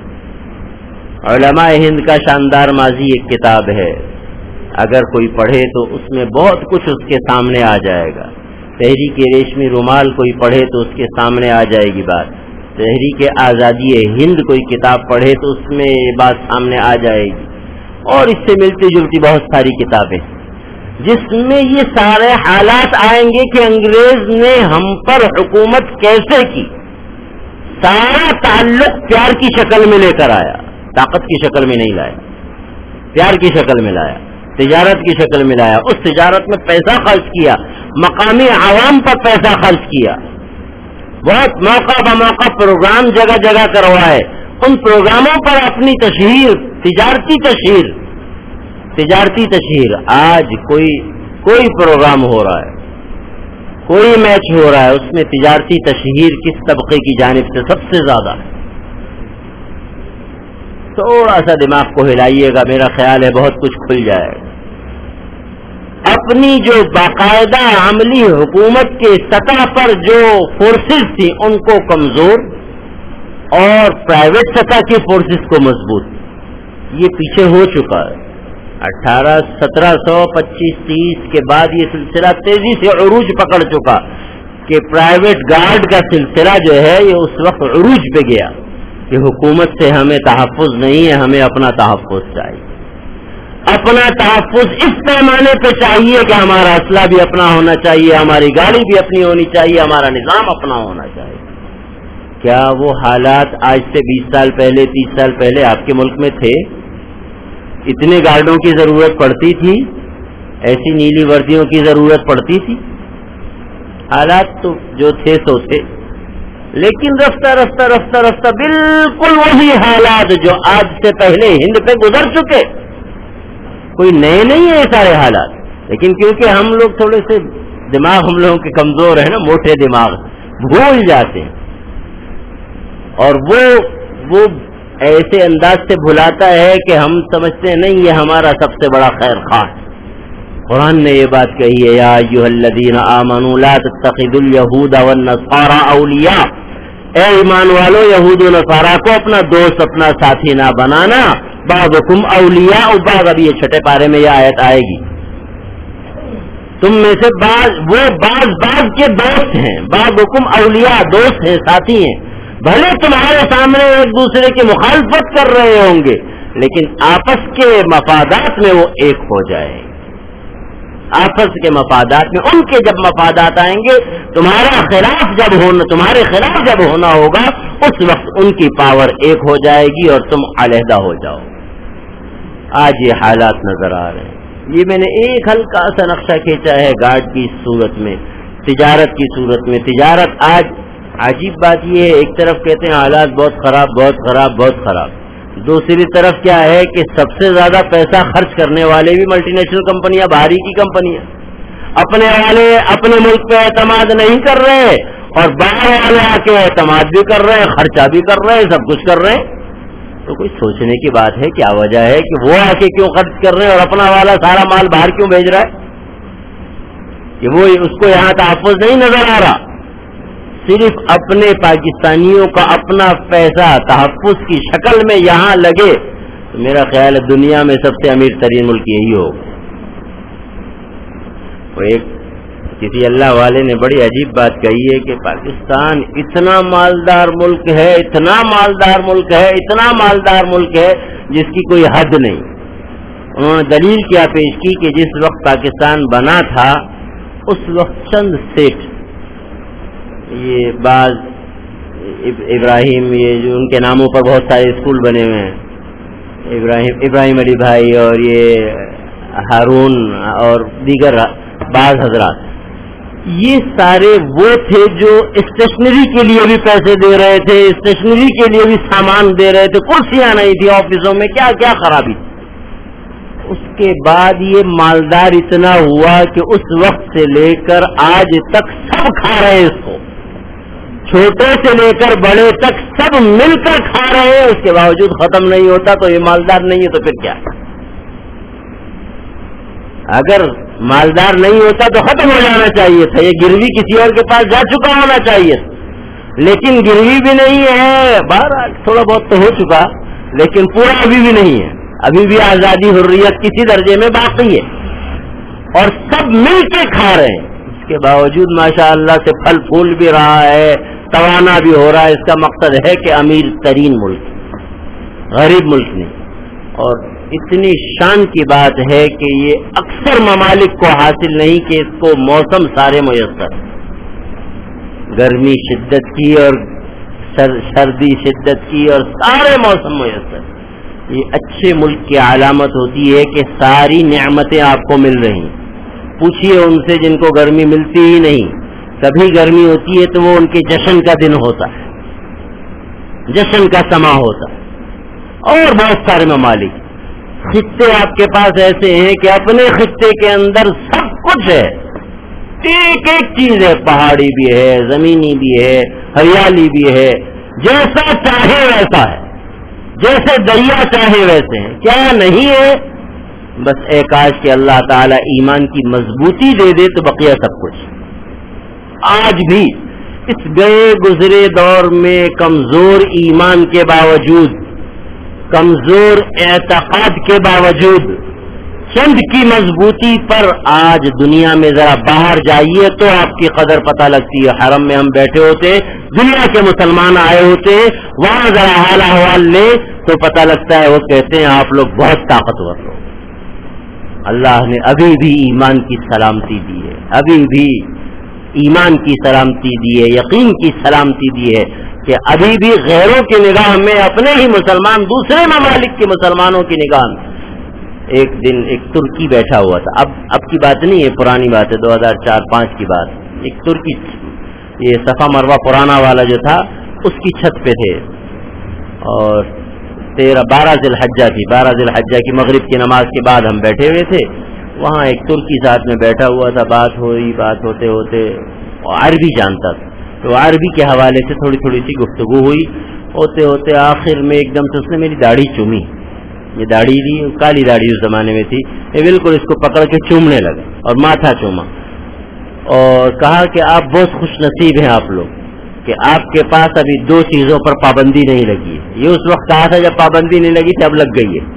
علماء ہند کا شاندار ماضی ایک کتاب ہے، اگر کوئی پڑھے تو اس میں بہت کچھ اس کے سامنے آ جائے گا. تحریک ریشمی رومال کوئی پڑھے تو اس کے سامنے آ جائے گی بات. تحریک آزادی ہند کوئی کتاب پڑھے تو اس میں یہ بات سامنے آ جائے گی. اور اس سے ملتی جلتی بہت ساری کتابیں جس میں یہ سارے حالات آئیں گے کہ انگریز نے ہم پر حکومت کیسے کی. سارا تعلق پیار کی شکل میں لے کر آیا، طاقت کی شکل میں نہیں لایا، پیار کی شکل میں لایا، تجارت کی شکل میں لایا. اس تجارت میں پیسہ خرچ کیا، مقامی عوام پر پیسہ خرچ کیا. بہت موقع بموقع پروگرام جگہ جگہ کروائے. ان پروگراموں پر اپنی تشہیر، تجارتی تشہیر. آج کوئی پروگرام ہو رہا ہے، کوئی میچ ہو رہا ہے، اس میں تجارتی تشہیر کس طبقے کی جانب سے سب سے زیادہ ہے؟ تھوڑا سا دماغ کو ہلائیے گا، میرا خیال ہے بہت کچھ کھل جائے گا. اپنی جو باقاعدہ عملی حکومت کے سطح پر جو فورسز تھی ان کو کمزور اور پرائیویٹ سطح کی فورسز کو مضبوط. یہ پیچھے ہو چکا ہے. 1725-30 کے بعد یہ سلسلہ تیزی سے عروج پکڑ چکا کہ پرائیویٹ گارڈ کا سلسلہ جو ہے یہ اس وقت عروج پہ گیا کہ حکومت سے ہمیں تحفظ نہیں ہے، ہمیں اپنا تحفظ چاہیے. اپنا تحفظ اس پیمانے پہ چاہیے کہ ہمارا اسلحہ بھی اپنا ہونا چاہیے، ہماری گاڑی بھی اپنی ہونی چاہیے، ہمارا نظام اپنا ہونا چاہیے. کیا وہ حالات آج سے 20 سال پہلے 30 سال پہلے آپ کے ملک میں تھے؟ اتنے گارڈوں کی ضرورت پڑتی تھی؟ ایسی نیلی وردیوں کی ضرورت پڑتی تھی؟ حالات تو جو تھے سو تھے، لیکن رفتہ رفتہ رفتہ رفتہ بالکل وہی حالات جو آج سے پہلے ہند پہ گزر چکے. کوئی نئے نہیں ہیں یہ سارے حالات، لیکن کیونکہ ہم لوگ تھوڑے سے دماغ ہم لوگوں کے کمزور ہیں نا، موٹے دماغ، بھول جاتے ہیں. اور وہ ایسے انداز سے بھلاتا ہے کہ ہم سمجھتے ہیں نہیں یہ ہمارا سب سے بڑا خیر خواہ. قرآن نے یہ بات کہی ہے، یا ایھا الذین آمنوا لا تتخذوا اليہود والنصارى اولیاء. اے ایمان والو، یہود و نصارہ کو اپنا دوست، اپنا ساتھی نہ بنانا. بعضکم اولیاء بعض، ابھی یہ چھٹے پارے میں یہ آیت آئے گی. تم میں سے بعض کے دوست ہیں. بعضکم اولیاء، دوست ہیں، ساتھی ہیں. بھلے تمہارے سامنے ایک دوسرے کی مخالفت کر رہے ہوں گے لیکن آپس کے مفادات میں وہ ایک ہو جائے. آپس کے مفادات میں ان کے جب مفادات آئیں گے، تمہارے خلاف جب ہونا ہوگا اس وقت ان کی پاور ایک ہو جائے گی اور تم علیحدہ ہو جاؤ. آج یہ حالات نظر آ رہے ہیں. یہ میں نے ایک ہلکا سا نقشہ کھینچا ہے گارڈ کی صورت میں, تجارت کی صورت میں. تجارت آج عجیب بات یہ ہے, ایک طرف کہتے ہیں حالات بہت خراب بہت خراب بہت خراب, دوسری طرف کیا ہے کہ سب سے زیادہ پیسہ خرچ کرنے والے بھی ملٹی نیشنل کمپنیاں, باہری کی کمپنیاں. اپنے والے اپنے ملک پہ اعتماد نہیں کر رہے اور باہر والے آ کے اعتماد بھی کر رہے ہیں, خرچہ بھی کر رہے ہیں, سب کچھ کر رہے ہیں. تو کوئی سوچنے کی بات ہے, کیا وجہ ہے کہ وہ آ کے کیوں خرچ کر رہے ہیں اور اپنا والا سارا مال باہر کیوں بھیج رہا ہے؟ کہ وہ اس کو یہاں تحفظ نہیں نظر آ رہا. صرف اپنے پاکستانیوں کا اپنا پیسہ تحفظ کی شکل میں یہاں لگے تو میرا خیال ہے دنیا میں سب سے امیر ترین ملک یہی ہوگا. وہ ایک کسی اللہ والے نے بڑی عجیب بات کہی ہے کہ پاکستان اتنا مالدار ملک ہے, اتنا مالدار ملک ہے, اتنا مالدار ملک ہے جس کی کوئی حد نہیں. انہوں نے دلیل کیا پیش کی کہ جس وقت پاکستان بنا تھا اس وقت چند سیٹ, یہ بعض ابراہیم, یہ جو ان کے ناموں پر بہت سارے اسکول بنے ہوئے ہیں, ابراہیم علی بھائی اور یہ ہارون اور دیگر بعض حضرات, یہ سارے وہ تھے جو اسٹیشنری کے لیے بھی پیسے دے رہے تھے, اسٹیشنری کے لیے بھی سامان دے رہے تھے, کرسیاں نہیں تھی آفسوں میں, کیا کیا خرابی تھی. اس کے بعد یہ مالدار اتنا ہوا کہ اس وقت سے لے کر آج تک سب کھا رہے ہیں اس کو, چھوٹے سے لے کر بڑے تک سب مل کر کھا رہے ہیں. اس کے باوجود ختم نہیں ہوتا تو یہ مالدار نہیں ہے تو پھر کیا؟ اگر مالدار نہیں ہوتا تو ختم ہو جانا چاہیے تھا, یہ گروی کسی اور کے پاس جا چکا ہونا چاہیے تھا, لیکن گروی بھی نہیں ہے. بہرحال تھوڑا بہت تو ہو چکا لیکن پورا ابھی بھی نہیں ہے. ابھی بھی آزادی حریت کسی درجے میں باقی ہے اور سب مل کے کھا رہے ہیں. اس کے باوجود ماشاء اللہ سے پھل پھول بھی رہا ہے, توانا بھی ہو رہا ہے. اس کا مقصد ہے کہ امیر ترین ملک, غریب ملک نہیں. اور اتنی شان کی بات ہے کہ یہ اکثر ممالک کو حاصل نہیں کہ اس کو موسم سارے میسر, گرمی شدت کی اور سردی شدت کی اور سارے موسم میسر. یہ اچھے ملک کی علامت ہوتی ہے کہ ساری نعمتیں آپ کو مل رہی. پوچھئے ان سے جن کو گرمی ملتی ہی نہیں, کبھی گرمی ہوتی ہے تو وہ ان کے جشن کا دن ہوتا ہے, جشن کا سما ہوتا ہے. اور بہت سارے ممالک, خطے آپ کے پاس ایسے ہیں کہ اپنے خطے کے اندر سب کچھ ہے, ایک ایک چیز ہے, پہاڑی بھی ہے, زمینی بھی ہے, ہریالی بھی ہے, جیسا چاہے ویسا ہے, جیسے دریا چاہے ویسے ہیں. کیا نہیں ہے؟ بس کاش کہ اللہ تعالی ایمان کی مضبوطی دے دے تو بقیہ سب کچھ. آج بھی اس گئے گزرے دور میں کمزور ایمان کے باوجود, کمزور اعتقاد کے باوجود, چند کی مضبوطی پر آج دنیا میں ذرا باہر جائیے تو آپ کی قدر پتہ لگتی ہے. حرم میں ہم بیٹھے ہوتے, دنیا کے مسلمان آئے ہوتے, وہاں ذرا حال احوال لے تو پتہ لگتا ہے, وہ کہتے ہیں آپ لوگ بہت طاقتور لوگ. اللہ نے ابھی بھی ایمان کی سلامتی دی ہے, ابھی بھی ایمان کی سلامتی دی ہے, یقین کی سلامتی دی ہے کہ ابھی بھی غیروں کی نگاہ میں, اپنے ہی مسلمان دوسرے ممالک کے مسلمانوں کی نگاہ میں. ایک دن ایک ترکی بیٹھا ہوا تھا, اب کی بات نہیں ہے, پرانی بات ہے, 2004-05 کی بات. ایک ترکی, یہ صفا مروہ پرانا والا جو تھا اس کی چھت پہ تھے اور 12 ذی الحجہ تھی, 12 ذی الحجہ کی مغرب کی نماز کے بعد ہم بیٹھے ہوئے تھے. وہاں ایک ترکی ساتھ میں بیٹھا ہوا تھا, بات ہوئی, بات ہوتے ہوتے عربی جانتا تھا تو عربی کے حوالے سے تھوڑی تھوڑی سی گفتگو ہوئی. ہوتے ہوتے آخر میں ایک دم سے اس نے میری داڑھی چومی. یہ داڑھی تھی, کالی داڑھی اس زمانے میں تھی, یہ بالکل اس کو پکڑ کے چومنے لگا اور ماتھا چوما اور کہا کہ آپ بہت خوش نصیب ہیں آپ لوگ کہ آپ کے پاس ابھی 2 چیزوں پر پابندی نہیں لگی ہے. یہ اس وقت کہا تھا جب پابندی نہیں لگی تھی, اب لگ گئی ہے.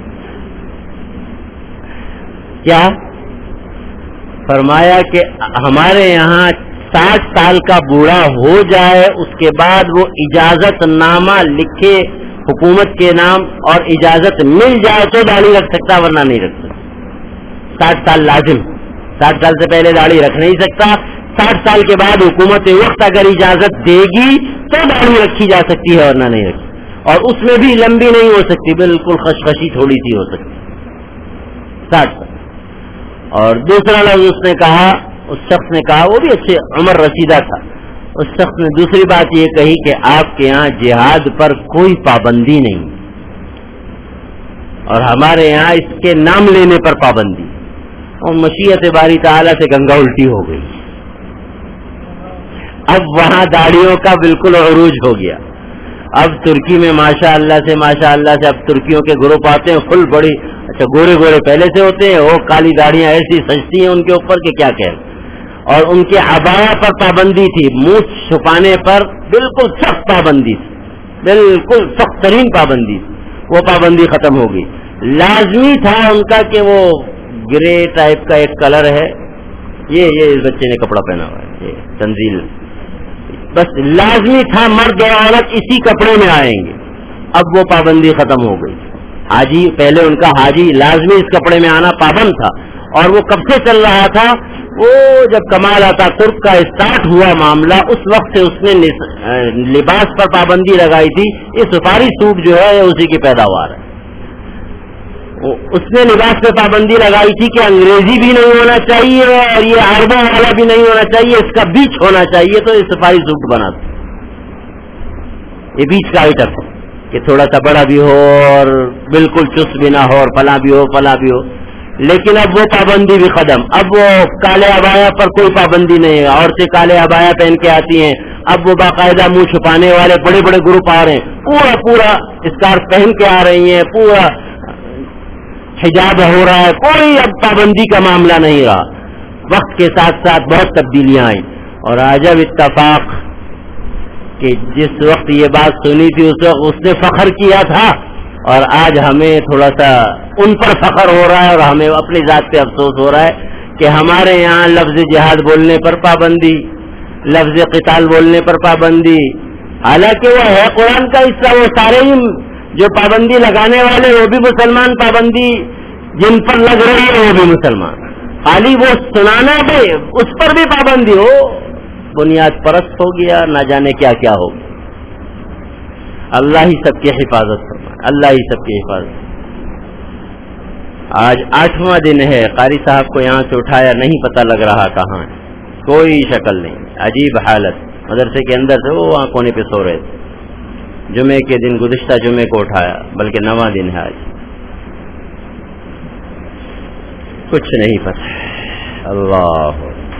کیا فرمایا کہ ہمارے یہاں 60 سال کا بوڑھا ہو جائے, اس کے بعد وہ اجازت نامہ لکھے حکومت کے نام اور اجازت مل جائے تو داڑھی رکھ سکتا, ورنہ نہیں رکھ سکتا. 60 سال لازم, 60 سال سے پہلے داڑھی رکھ نہیں سکتا. 60 سال کے بعد حکومت وقت اگر اجازت دے گی تو داڑھی رکھی جا سکتی ہے ورنہ نہیں رکھی، اور اس میں بھی لمبی نہیں ہو سکتی، بالکل خشخشی تھوڑی سی ہو سکتی 60 سال۔ اور دوسرا لفظ اس نے کہا، اس شخص نے کہا، وہ بھی اچھے عمر رسیدہ تھا، اس شخص نے دوسری بات یہ کہی کہ آپ کے یہاں جہاد پر کوئی پابندی نہیں، اور ہمارے یہاں اس کے نام لینے پر پابندی، اور مشیت باری تعالیٰ سے گنگا الٹی ہو گئی۔ اب وہاں داڑھیوں کا بالکل عروج ہو گیا۔ اب ترکی میں ماشاء اللہ سے اب ترکیوں کے گروپ آتے ہیں، فل بڑی، اچھا گورے گورے پہلے سے ہوتے ہیں، وہ کالی داڑیاں ایسی سجتی ہیں ان کے اوپر کہ کیا کہیں، اور ان کے عبایا پر پابندی تھی، منہ چھپانے پر بالکل سخت پابندی تھی، بالکل سخت ترین پابندی تھی، وہ پابندی ختم ہو گئی۔ لازمی تھا ان کا کہ وہ گرے ٹائپ کا ایک کلر ہے، یہ اس بچے نے کپڑا پہنا ہوا ہے، یہ تنزیل، بس لازمی تھا مرد اور عورت اسی کپڑے میں آئیں گے۔ اب وہ پابندی ختم ہو گئی۔ حاجی، پہلے ان کا حاجی لازمی اس کپڑے میں آنا پابند تھا، اور وہ کب سے چل رہا تھا، وہ جب کمال آتا ترک کا اسٹارٹ ہوا معاملہ، اس وقت سے اس نے لباس پر پابندی لگائی تھی۔ یہ سفاری سوٹ جو ہے اسی کی پیداوار ہے۔ اس نے لباس پہ پابندی لگائی تھی کہ انگریزی بھی نہیں ہونا چاہیے اور یہ عربوں والا بھی نہیں ہونا چاہیے، اس کا بیچ ہونا چاہیے، تو یہ سفاری سوٹ بنا تھا۔ یہ بیچ کا آئٹم ہے کہ تھوڑا سا بڑا بھی ہو اور بالکل چست بھی نہ ہو اور فلاں بھی ہو، لیکن اب وہ پابندی بھی ختم۔ اب وہ کالے عبایا پر کوئی پابندی نہیں ہے، عورتیں کالے عبایا پہن کے آتی ہیں، اب وہ باقاعدہ منہ چھپانے والے بڑے بڑے گروپ آ رہے ہیں، پورا اسکارف پہن کے آ رہی ہیں، پورا حجاب ہو رہا ہے، کوئی اب پابندی کا معاملہ نہیں رہا۔ وقت کے ساتھ ساتھ بہت تبدیلیاں آئیں، اور عجب اتفاق کہ جس وقت یہ بات سنی تھی اس وقت اس نے فخر کیا تھا، اور آج ہمیں تھوڑا سا ان پر فخر ہو رہا ہے اور ہمیں اپنی ذات پہ افسوس ہو رہا ہے کہ ہمارے یہاں لفظ جہاد بولنے پر پابندی، لفظ قتال بولنے پر پابندی، حالانکہ وہ ہے قرآن کا حصہ۔ وہ سارے ہی جو پابندی لگانے والے وہ بھی مسلمان، پابندی جن پر لگ رہی ہے وہ بھی مسلمان، خالی وہ سنانا بھی اس پر بھی پابندی ہو، بنیاد پرست ہو گیا، نہ جانے کیا کیا ہو گیا۔ اللہ ہی سب کی حفاظت فرمائے، اللہ ہی سب کی حفاظت۔ آج 8واں دن ہے، قاری صاحب کو یہاں سے اٹھایا، نہیں پتہ لگ رہا کہاں ہے، کوئی شکل نہیں، عجیب حالت، مدرسے کے اندر سے وہ وہاں کونے پہ سو رہے تھے۔ جمعے کے دن، گزشتہ جمعے کو اٹھایا، بلکہ 9واں دن ہے آج، کچھ نہیں پتہ۔ اللہ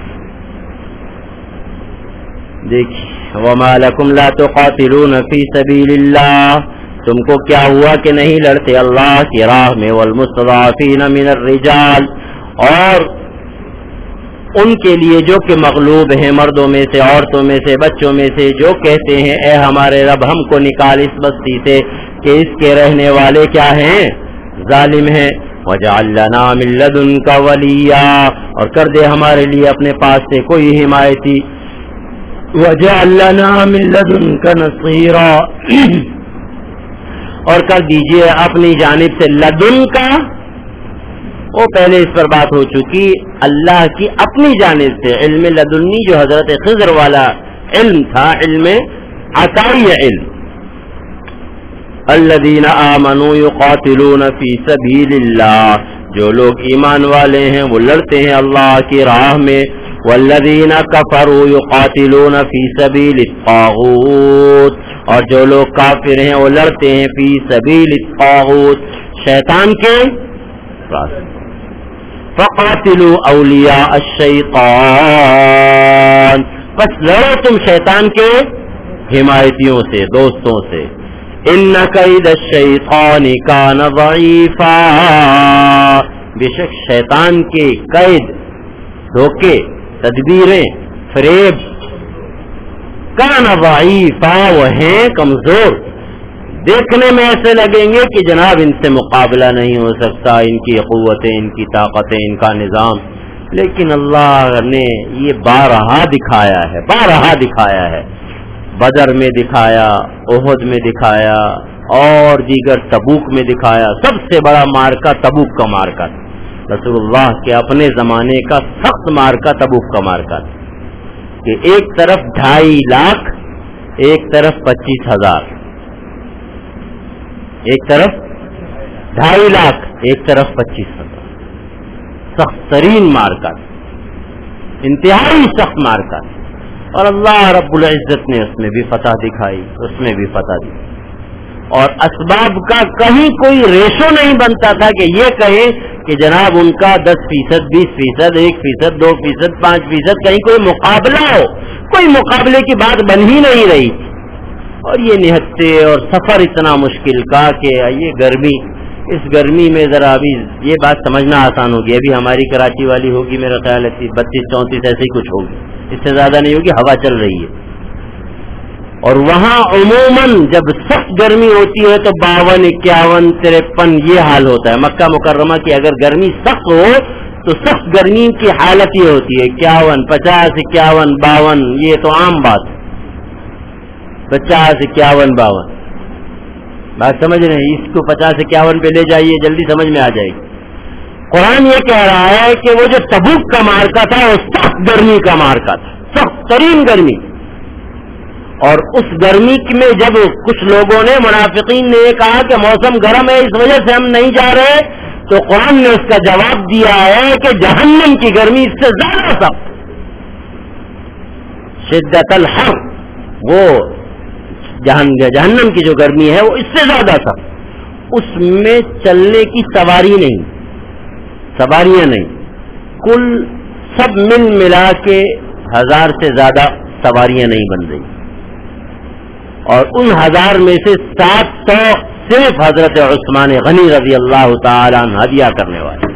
دیکھیے، وَمَا لَكُمْ لَا تُقَاتِلُونَ فِي سَبِيلِ اللَّهِ، تم کو کیا ہوا کہ نہیں لڑتے اللہ کی راہ میں، وَالْمُسْتَضْعَفِينَ مِنَ الرِّجَالِ، اور ان کے لیے جو کہ مغلوب ہیں مردوں میں سے، عورتوں میں سے، بچوں میں سے، جو کہتے ہیں اے ہمارے رب ہم کو نکال اس بستی سے کہ اس کے رہنے والے کیا ہیں، ظالم ہیں، وَجَعَلْ لَنَا مِن لَّدُنْكَ وَلِيًّا، اور کر دے ہمارے لیے اپنے پاس سے کوئی حمایتی، وَجَعَلْ لَنَا مِن لَّدُنْكَ نَصِيرًا، اور کر دیجئے اپنی جانب سے لدن کا، وہ پہلے اس پر بات ہو چکی، اللہ کی اپنی جانب سے علم لدنی جو حضرت خضر والا علم تھا، علم عطائی علم، الذین آمنوا یقاتلون فی سبیل اللہ، جو لوگ ایمان والے ہیں وہ لڑتے ہیں اللہ کی راہ میں، والذین کفروا یقاتلون فی سبیل الطاغوت، اور جو لوگ کافر ہیں وہ لڑتے ہیں فی سبیل الطاغوت، شیطان کے راستے، فقاتلوا اولیاء الشیطان، بس لڑو تم شیطان کے حمایتیوں سے، دوستوں سے، ان کید الشیطان کان ضعیفا، بے شک شیطان کے قید، دھوکے، تدبیریں، فریب، کان ضعیفا، وہ ہیں کمزور، دیکھنے میں ایسے لگیں گے کہ جناب ان سے مقابلہ نہیں ہو سکتا، ان کی قوتیں، ان کی طاقتیں، ان کا نظام، لیکن اللہ نے یہ بارہا دکھایا ہے، بدر میں دکھایا، احد میں دکھایا، اور دیگر تبوک میں دکھایا۔ سب سے بڑا مارکا تبوک کا مارکا تھا، رسول اللہ کے اپنے زمانے کا سخت مارکا تبوک کا مارکا تھا، کہ ایک طرف 2.5 لاکھ ایک طرف 25,000، ایک طرف 2.5 لاکھ، ایک طرف 25,000. سخت ترین مارکا، انتہائی سخت مارکا. اور اللہ رب العزت نے اس میں بھی فتح دکھائی، اس میں بھی فتح دی. اور اسباب کا کہیں کوئی ریشو نہیں بنتا تھا کہ یہ کہیں کہ جناب ان کا 10%، 20%، 1%، 2%، 5%، کہیں کوئی مقابلہ ہو. کوئی مقابلے کی بات بن ہی نہیں رہی. اور یہ نہتے اور سفر اتنا مشکل کا کہ یہ گرمی، اس گرمی میں ذرا ابھی یہ بات سمجھنا آسان ہوگی. ابھی ہماری کراچی والی ہوگی میرا خیال ہے 32-34 ایسے ہی کچھ ہوگی، اس سے زیادہ نہیں ہوگی، ہوا چل رہی ہے. اور وہاں عموماً جب سخت گرمی ہوتی ہے تو 52، 51، 53 یہ حال ہوتا ہے. مکہ مکرمہ کی اگر گرمی سخت ہو تو سخت گرمی کی حالت یہ ہوتی ہے 51، 50، 51، 52. یہ تو عام بات، 50، 51، 52 بات سمجھ رہے ہیں. اس کو 50، 51 پہ لے جائیے، جلدی سمجھ میں آ جائے گی. قرآن یہ کہہ رہا ہے کہ وہ جو تبوک کا مارکا تھا وہ سخت گرمی کا مارکا تھا، سخت ترین گرمی. اور اس گرمی میں جب کچھ لوگوں نے، منافقین نے یہ کہا کہ موسم گرم ہے اس وجہ سے ہم نہیں جا رہے، تو قرآن نے اس کا جواب دیا ہے کہ جہنم کی گرمی اس سے زیادہ سخت، شدت الحر، وہ جہنم کی جو گرمی ہے وہ اس سے زیادہ سخت. اس میں چلنے کی سواریاں نہیں، کل سب ملا کے 1000 سے زیادہ سواریاں نہیں بن رہی. اور ان 1000 میں سے 700 صرف حضرت عثمان غنی رضی اللہ تعالیٰ عنہ ہدیہ کرنے والے.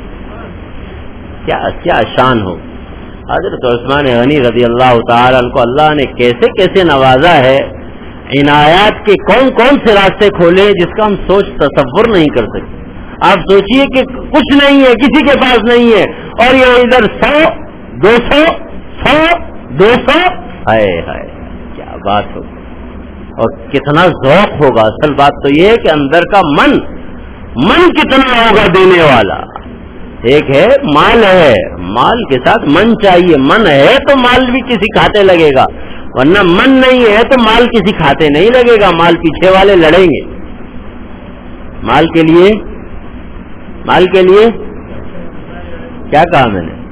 کیا شان ہو حضرت عثمان غنی رضی اللہ تعالیٰ عنہ کو اللہ نے کیسے کیسے نوازا ہے. عنایات کے کون کون سے راستے کھولے جس کا ہم تصور نہیں کر سکتے. آپ سوچئے کہ کچھ نہیں ہے، کسی کے پاس نہیں ہے، اور یہ ادھر 100، 200، 100، 200، ہائے ہائے کیا بات ہوگی اور کتنا ذوق ہوگا. اصل بات تو یہ ہے کہ اندر کا من کتنا ہوگا دینے والا. ایک ہے مال، ہے مال کے ساتھ من چاہیے. من ہے تو مال بھی کسی کھاتے لگے گا، ورنہ من نہیں ہے تو مال کسی کھاتے نہیں لگے گا. مال پیچھے والے لڑیں گے. مال کے لیے کیا کہا میں نے؟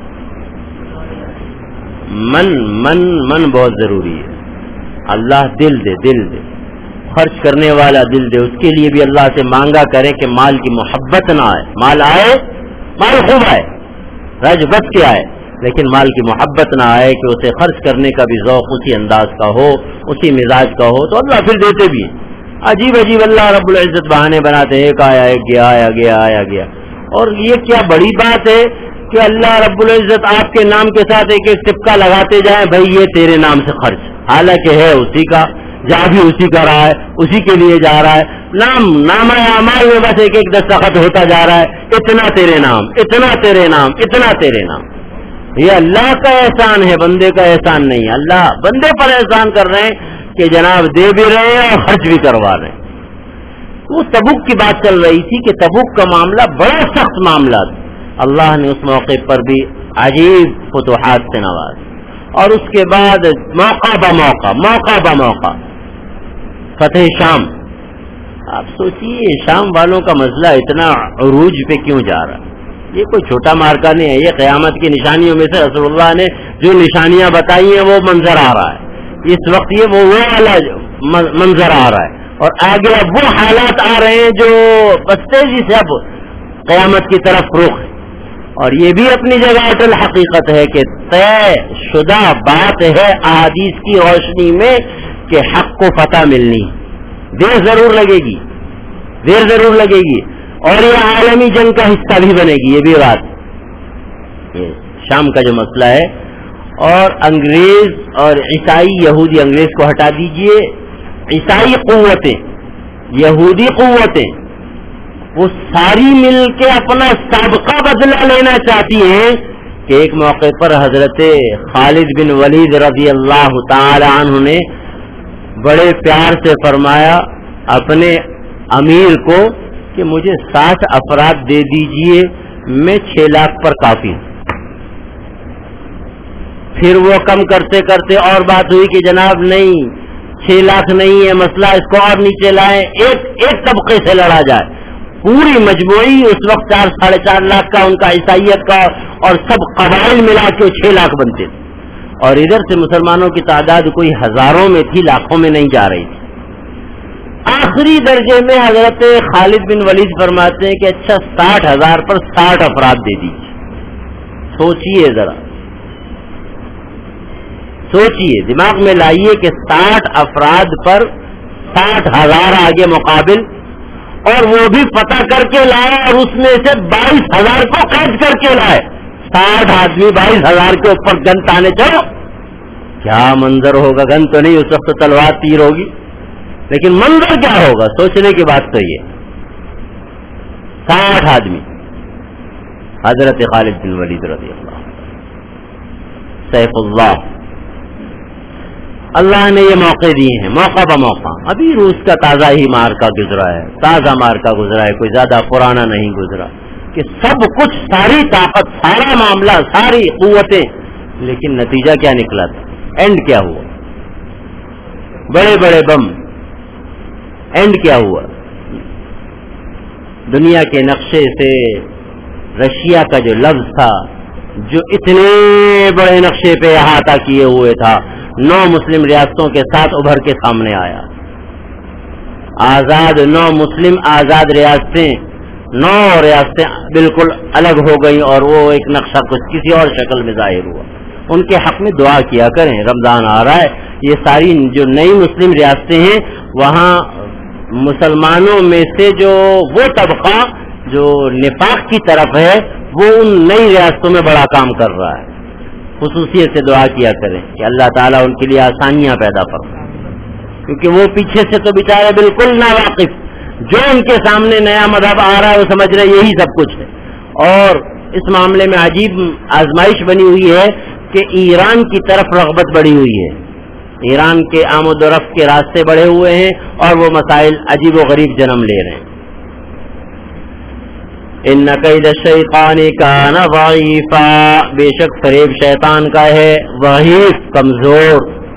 من بہت ضروری ہے. اللہ دل دے خرچ کرنے والا دل دے. اس کے لیے بھی اللہ سے مانگا کرے کہ مال کی محبت نہ آئے. مال آئے، مال خوب آئے، رج بس کے آئے، لیکن مال کی محبت نہ آئے کہ اسے خرچ کرنے کا بھی ذوق اسی انداز کا ہو، اسی مزاج کا ہو، تو اللہ پھر دیتے بھی ہیں. عجیب اللہ رب العزت بہانے بناتے ہیں، ایک آیا، ایک گیا. اور یہ کیا بڑی بات ہے کہ اللہ رب العزت آپ کے نام کے ساتھ ایک ایک ٹپکا لگاتے جائیں، بھائی یہ تیرے نام سے خرچ، حالانکہ ہے اسی کا، جا بھی اسی کا رہا ہے، اسی کے لیے جا رہا ہے. نام اعمال میں بس ایک ایک دستخط ہوتا جا رہا ہے، اتنا تیرے نام، اتنا تیرے نام، اتنا تیرے نام. یہ اللہ کا احسان ہے، بندے کا احسان نہیں. اللہ بندے پر احسان کر رہے ہیں کہ جناب دے بھی رہے ہیں اور خرچ بھی کروا رہے ہیں. وہ تبوک کی بات چل رہی تھی کہ تبوک کا معاملہ بڑا سخت معاملہ تھا. اللہ نے اس موقع پر بھی عجیب فتوحات سے نواز. اور اس کے بعد موقع بموقع فتح شام. آپ سوچئے شام والوں کا مسئلہ اتنا عروج پہ کیوں جا رہا ہے. یہ کوئی چھوٹا مارکا نہیں ہے، یہ قیامت کی نشانیوں میں سے رسول اللہ نے جو نشانیاں بتائی ہیں وہ منظر آ رہا ہے. اس وقت یہ وہ والا منظر آ رہا ہے، اور آگے اب وہ حالات آ رہے ہیں جو بس تیزی سے اب قیامت کی طرف رخ ہے. اور یہ بھی اپنی جگہ اٹل حقیقت ہے کہ طے شدہ بات ہے احادیث کی روشنی میں کہ حق کو فتح ملنی، دیر ضرور لگے گی، اور یہ عالمی جنگ کا حصہ بھی بنے گی. یہ بھی بات، یہ شام کا جو مسئلہ ہے. اور انگریز اور عیسائی، یہودی، انگریز کو ہٹا دیجئے، عیسائی قوتیں، یہودی قوتیں، وہ ساری مل کے اپنا سابقہ بدلہ لینا چاہتی ہیں کہ ایک موقع پر حضرت خالد بن ولید رضی اللہ تعالی عنہ نے بڑے پیار سے فرمایا اپنے امیر کو کہ مجھے 60 افراد دے دیجئے، میں 6 لاکھ پر کافی ہوں. پھر وہ کم کرتے کرتے اور بات ہوئی کہ جناب نہیں 6 لاکھ نہیں ہے مسئلہ، اس کو اور نیچے لائیں، ایک طبقے سے لڑا جائے، پوری مجموعی اس وقت 4-4.5 لاکھ کا ان کا عیسائیت کا اور سب قبائل ملا کے 6 لاکھ بنتے تھے، اور ادھر سے مسلمانوں کی تعداد کوئی ہزاروں میں تھی، لاکھوں میں نہیں جا رہی تھی۔ آخری درجے میں حضرت خالد بن ولید فرماتے ہیں کہ اچھا 60,000 پر 60 افراد دے دیجیے۔ سوچئے ذرا، سوچئے، دماغ میں لائیے کہ 60 افراد پر 60,000 آگے مقابل، اور وہ بھی فتح کر کے لائے اور اس میں سے 22,000 کو قید کر کے لائے۔ 60 آدمی 22,000 کے اوپر گن تانے چلو، کیا منظر ہوگا؟ گن تو نہیں، اس وقت تلوار تیر ہوگی، لیکن منظر کیا ہوگا؟ سوچنے کی بات تو یہ، 60 آدمی، حضرت خالد بن ولید رضی اللہ، سیف اللہ، اللہ نے یہ موقع دیے ہیں، موقع بموقع۔ ابھی روس کا تازہ ہی مارکا گزرا ہے، تازہ مارکا گزرا ہے، کوئی زیادہ پرانا نہیں گزرا، کہ سب کچھ، ساری طاقت، سارا معاملہ، ساری قوتیں، لیکن نتیجہ کیا نکلا تھا؟ اینڈ کیا ہوا؟ بڑے بڑے بم، اینڈ کیا ہوا؟ دنیا کے نقشے سے رشیا کا جو لفظ تھا، جو اتنے بڑے نقشے پہ احاطہ کیے ہوئے تھا، 9 مسلم ریاستوں کے ساتھ ابھر کے سامنے آیا۔ آزاد 9 مسلم آزاد ریاستیں، 9 ریاستیں بالکل الگ ہو گئیں، اور وہ ایک نقشہ کچھ کسی اور شکل میں ظاہر ہوا۔ ان کے حق میں دعا کیا کریں، رمضان آ رہا ہے، یہ ساری جو نئی مسلم ریاستیں ہیں، وہاں مسلمانوں میں سے جو وہ طبقہ جو نفاق کی طرف ہے، وہ ان نئی ریاستوں میں بڑا کام کر رہا ہے۔ خصوصیت سے دعا کیا کریں کہ اللہ تعالیٰ ان کے لیے آسانیاں پیدا فرمائے، کیونکہ وہ پیچھے سے تو بیچارے بالکل ناواقف، جو ان کے سامنے نیا مذہب آ رہا ہے وہ سمجھ رہے یہی سب کچھ ہے۔ اور اس معاملے میں عجیب آزمائش بنی ہوئی ہے کہ ایران کی طرف رغبت بڑھی ہوئی ہے، ایران کے آمد و رفت کے راستے بڑھے ہوئے ہیں، اور وہ مسائل عجیب و غریب جنم لے رہے ہیں۔ ان کید الشیطان کان ضعیفا، بے شک فریب شیطان کا ہے ضعیف، کمزور۔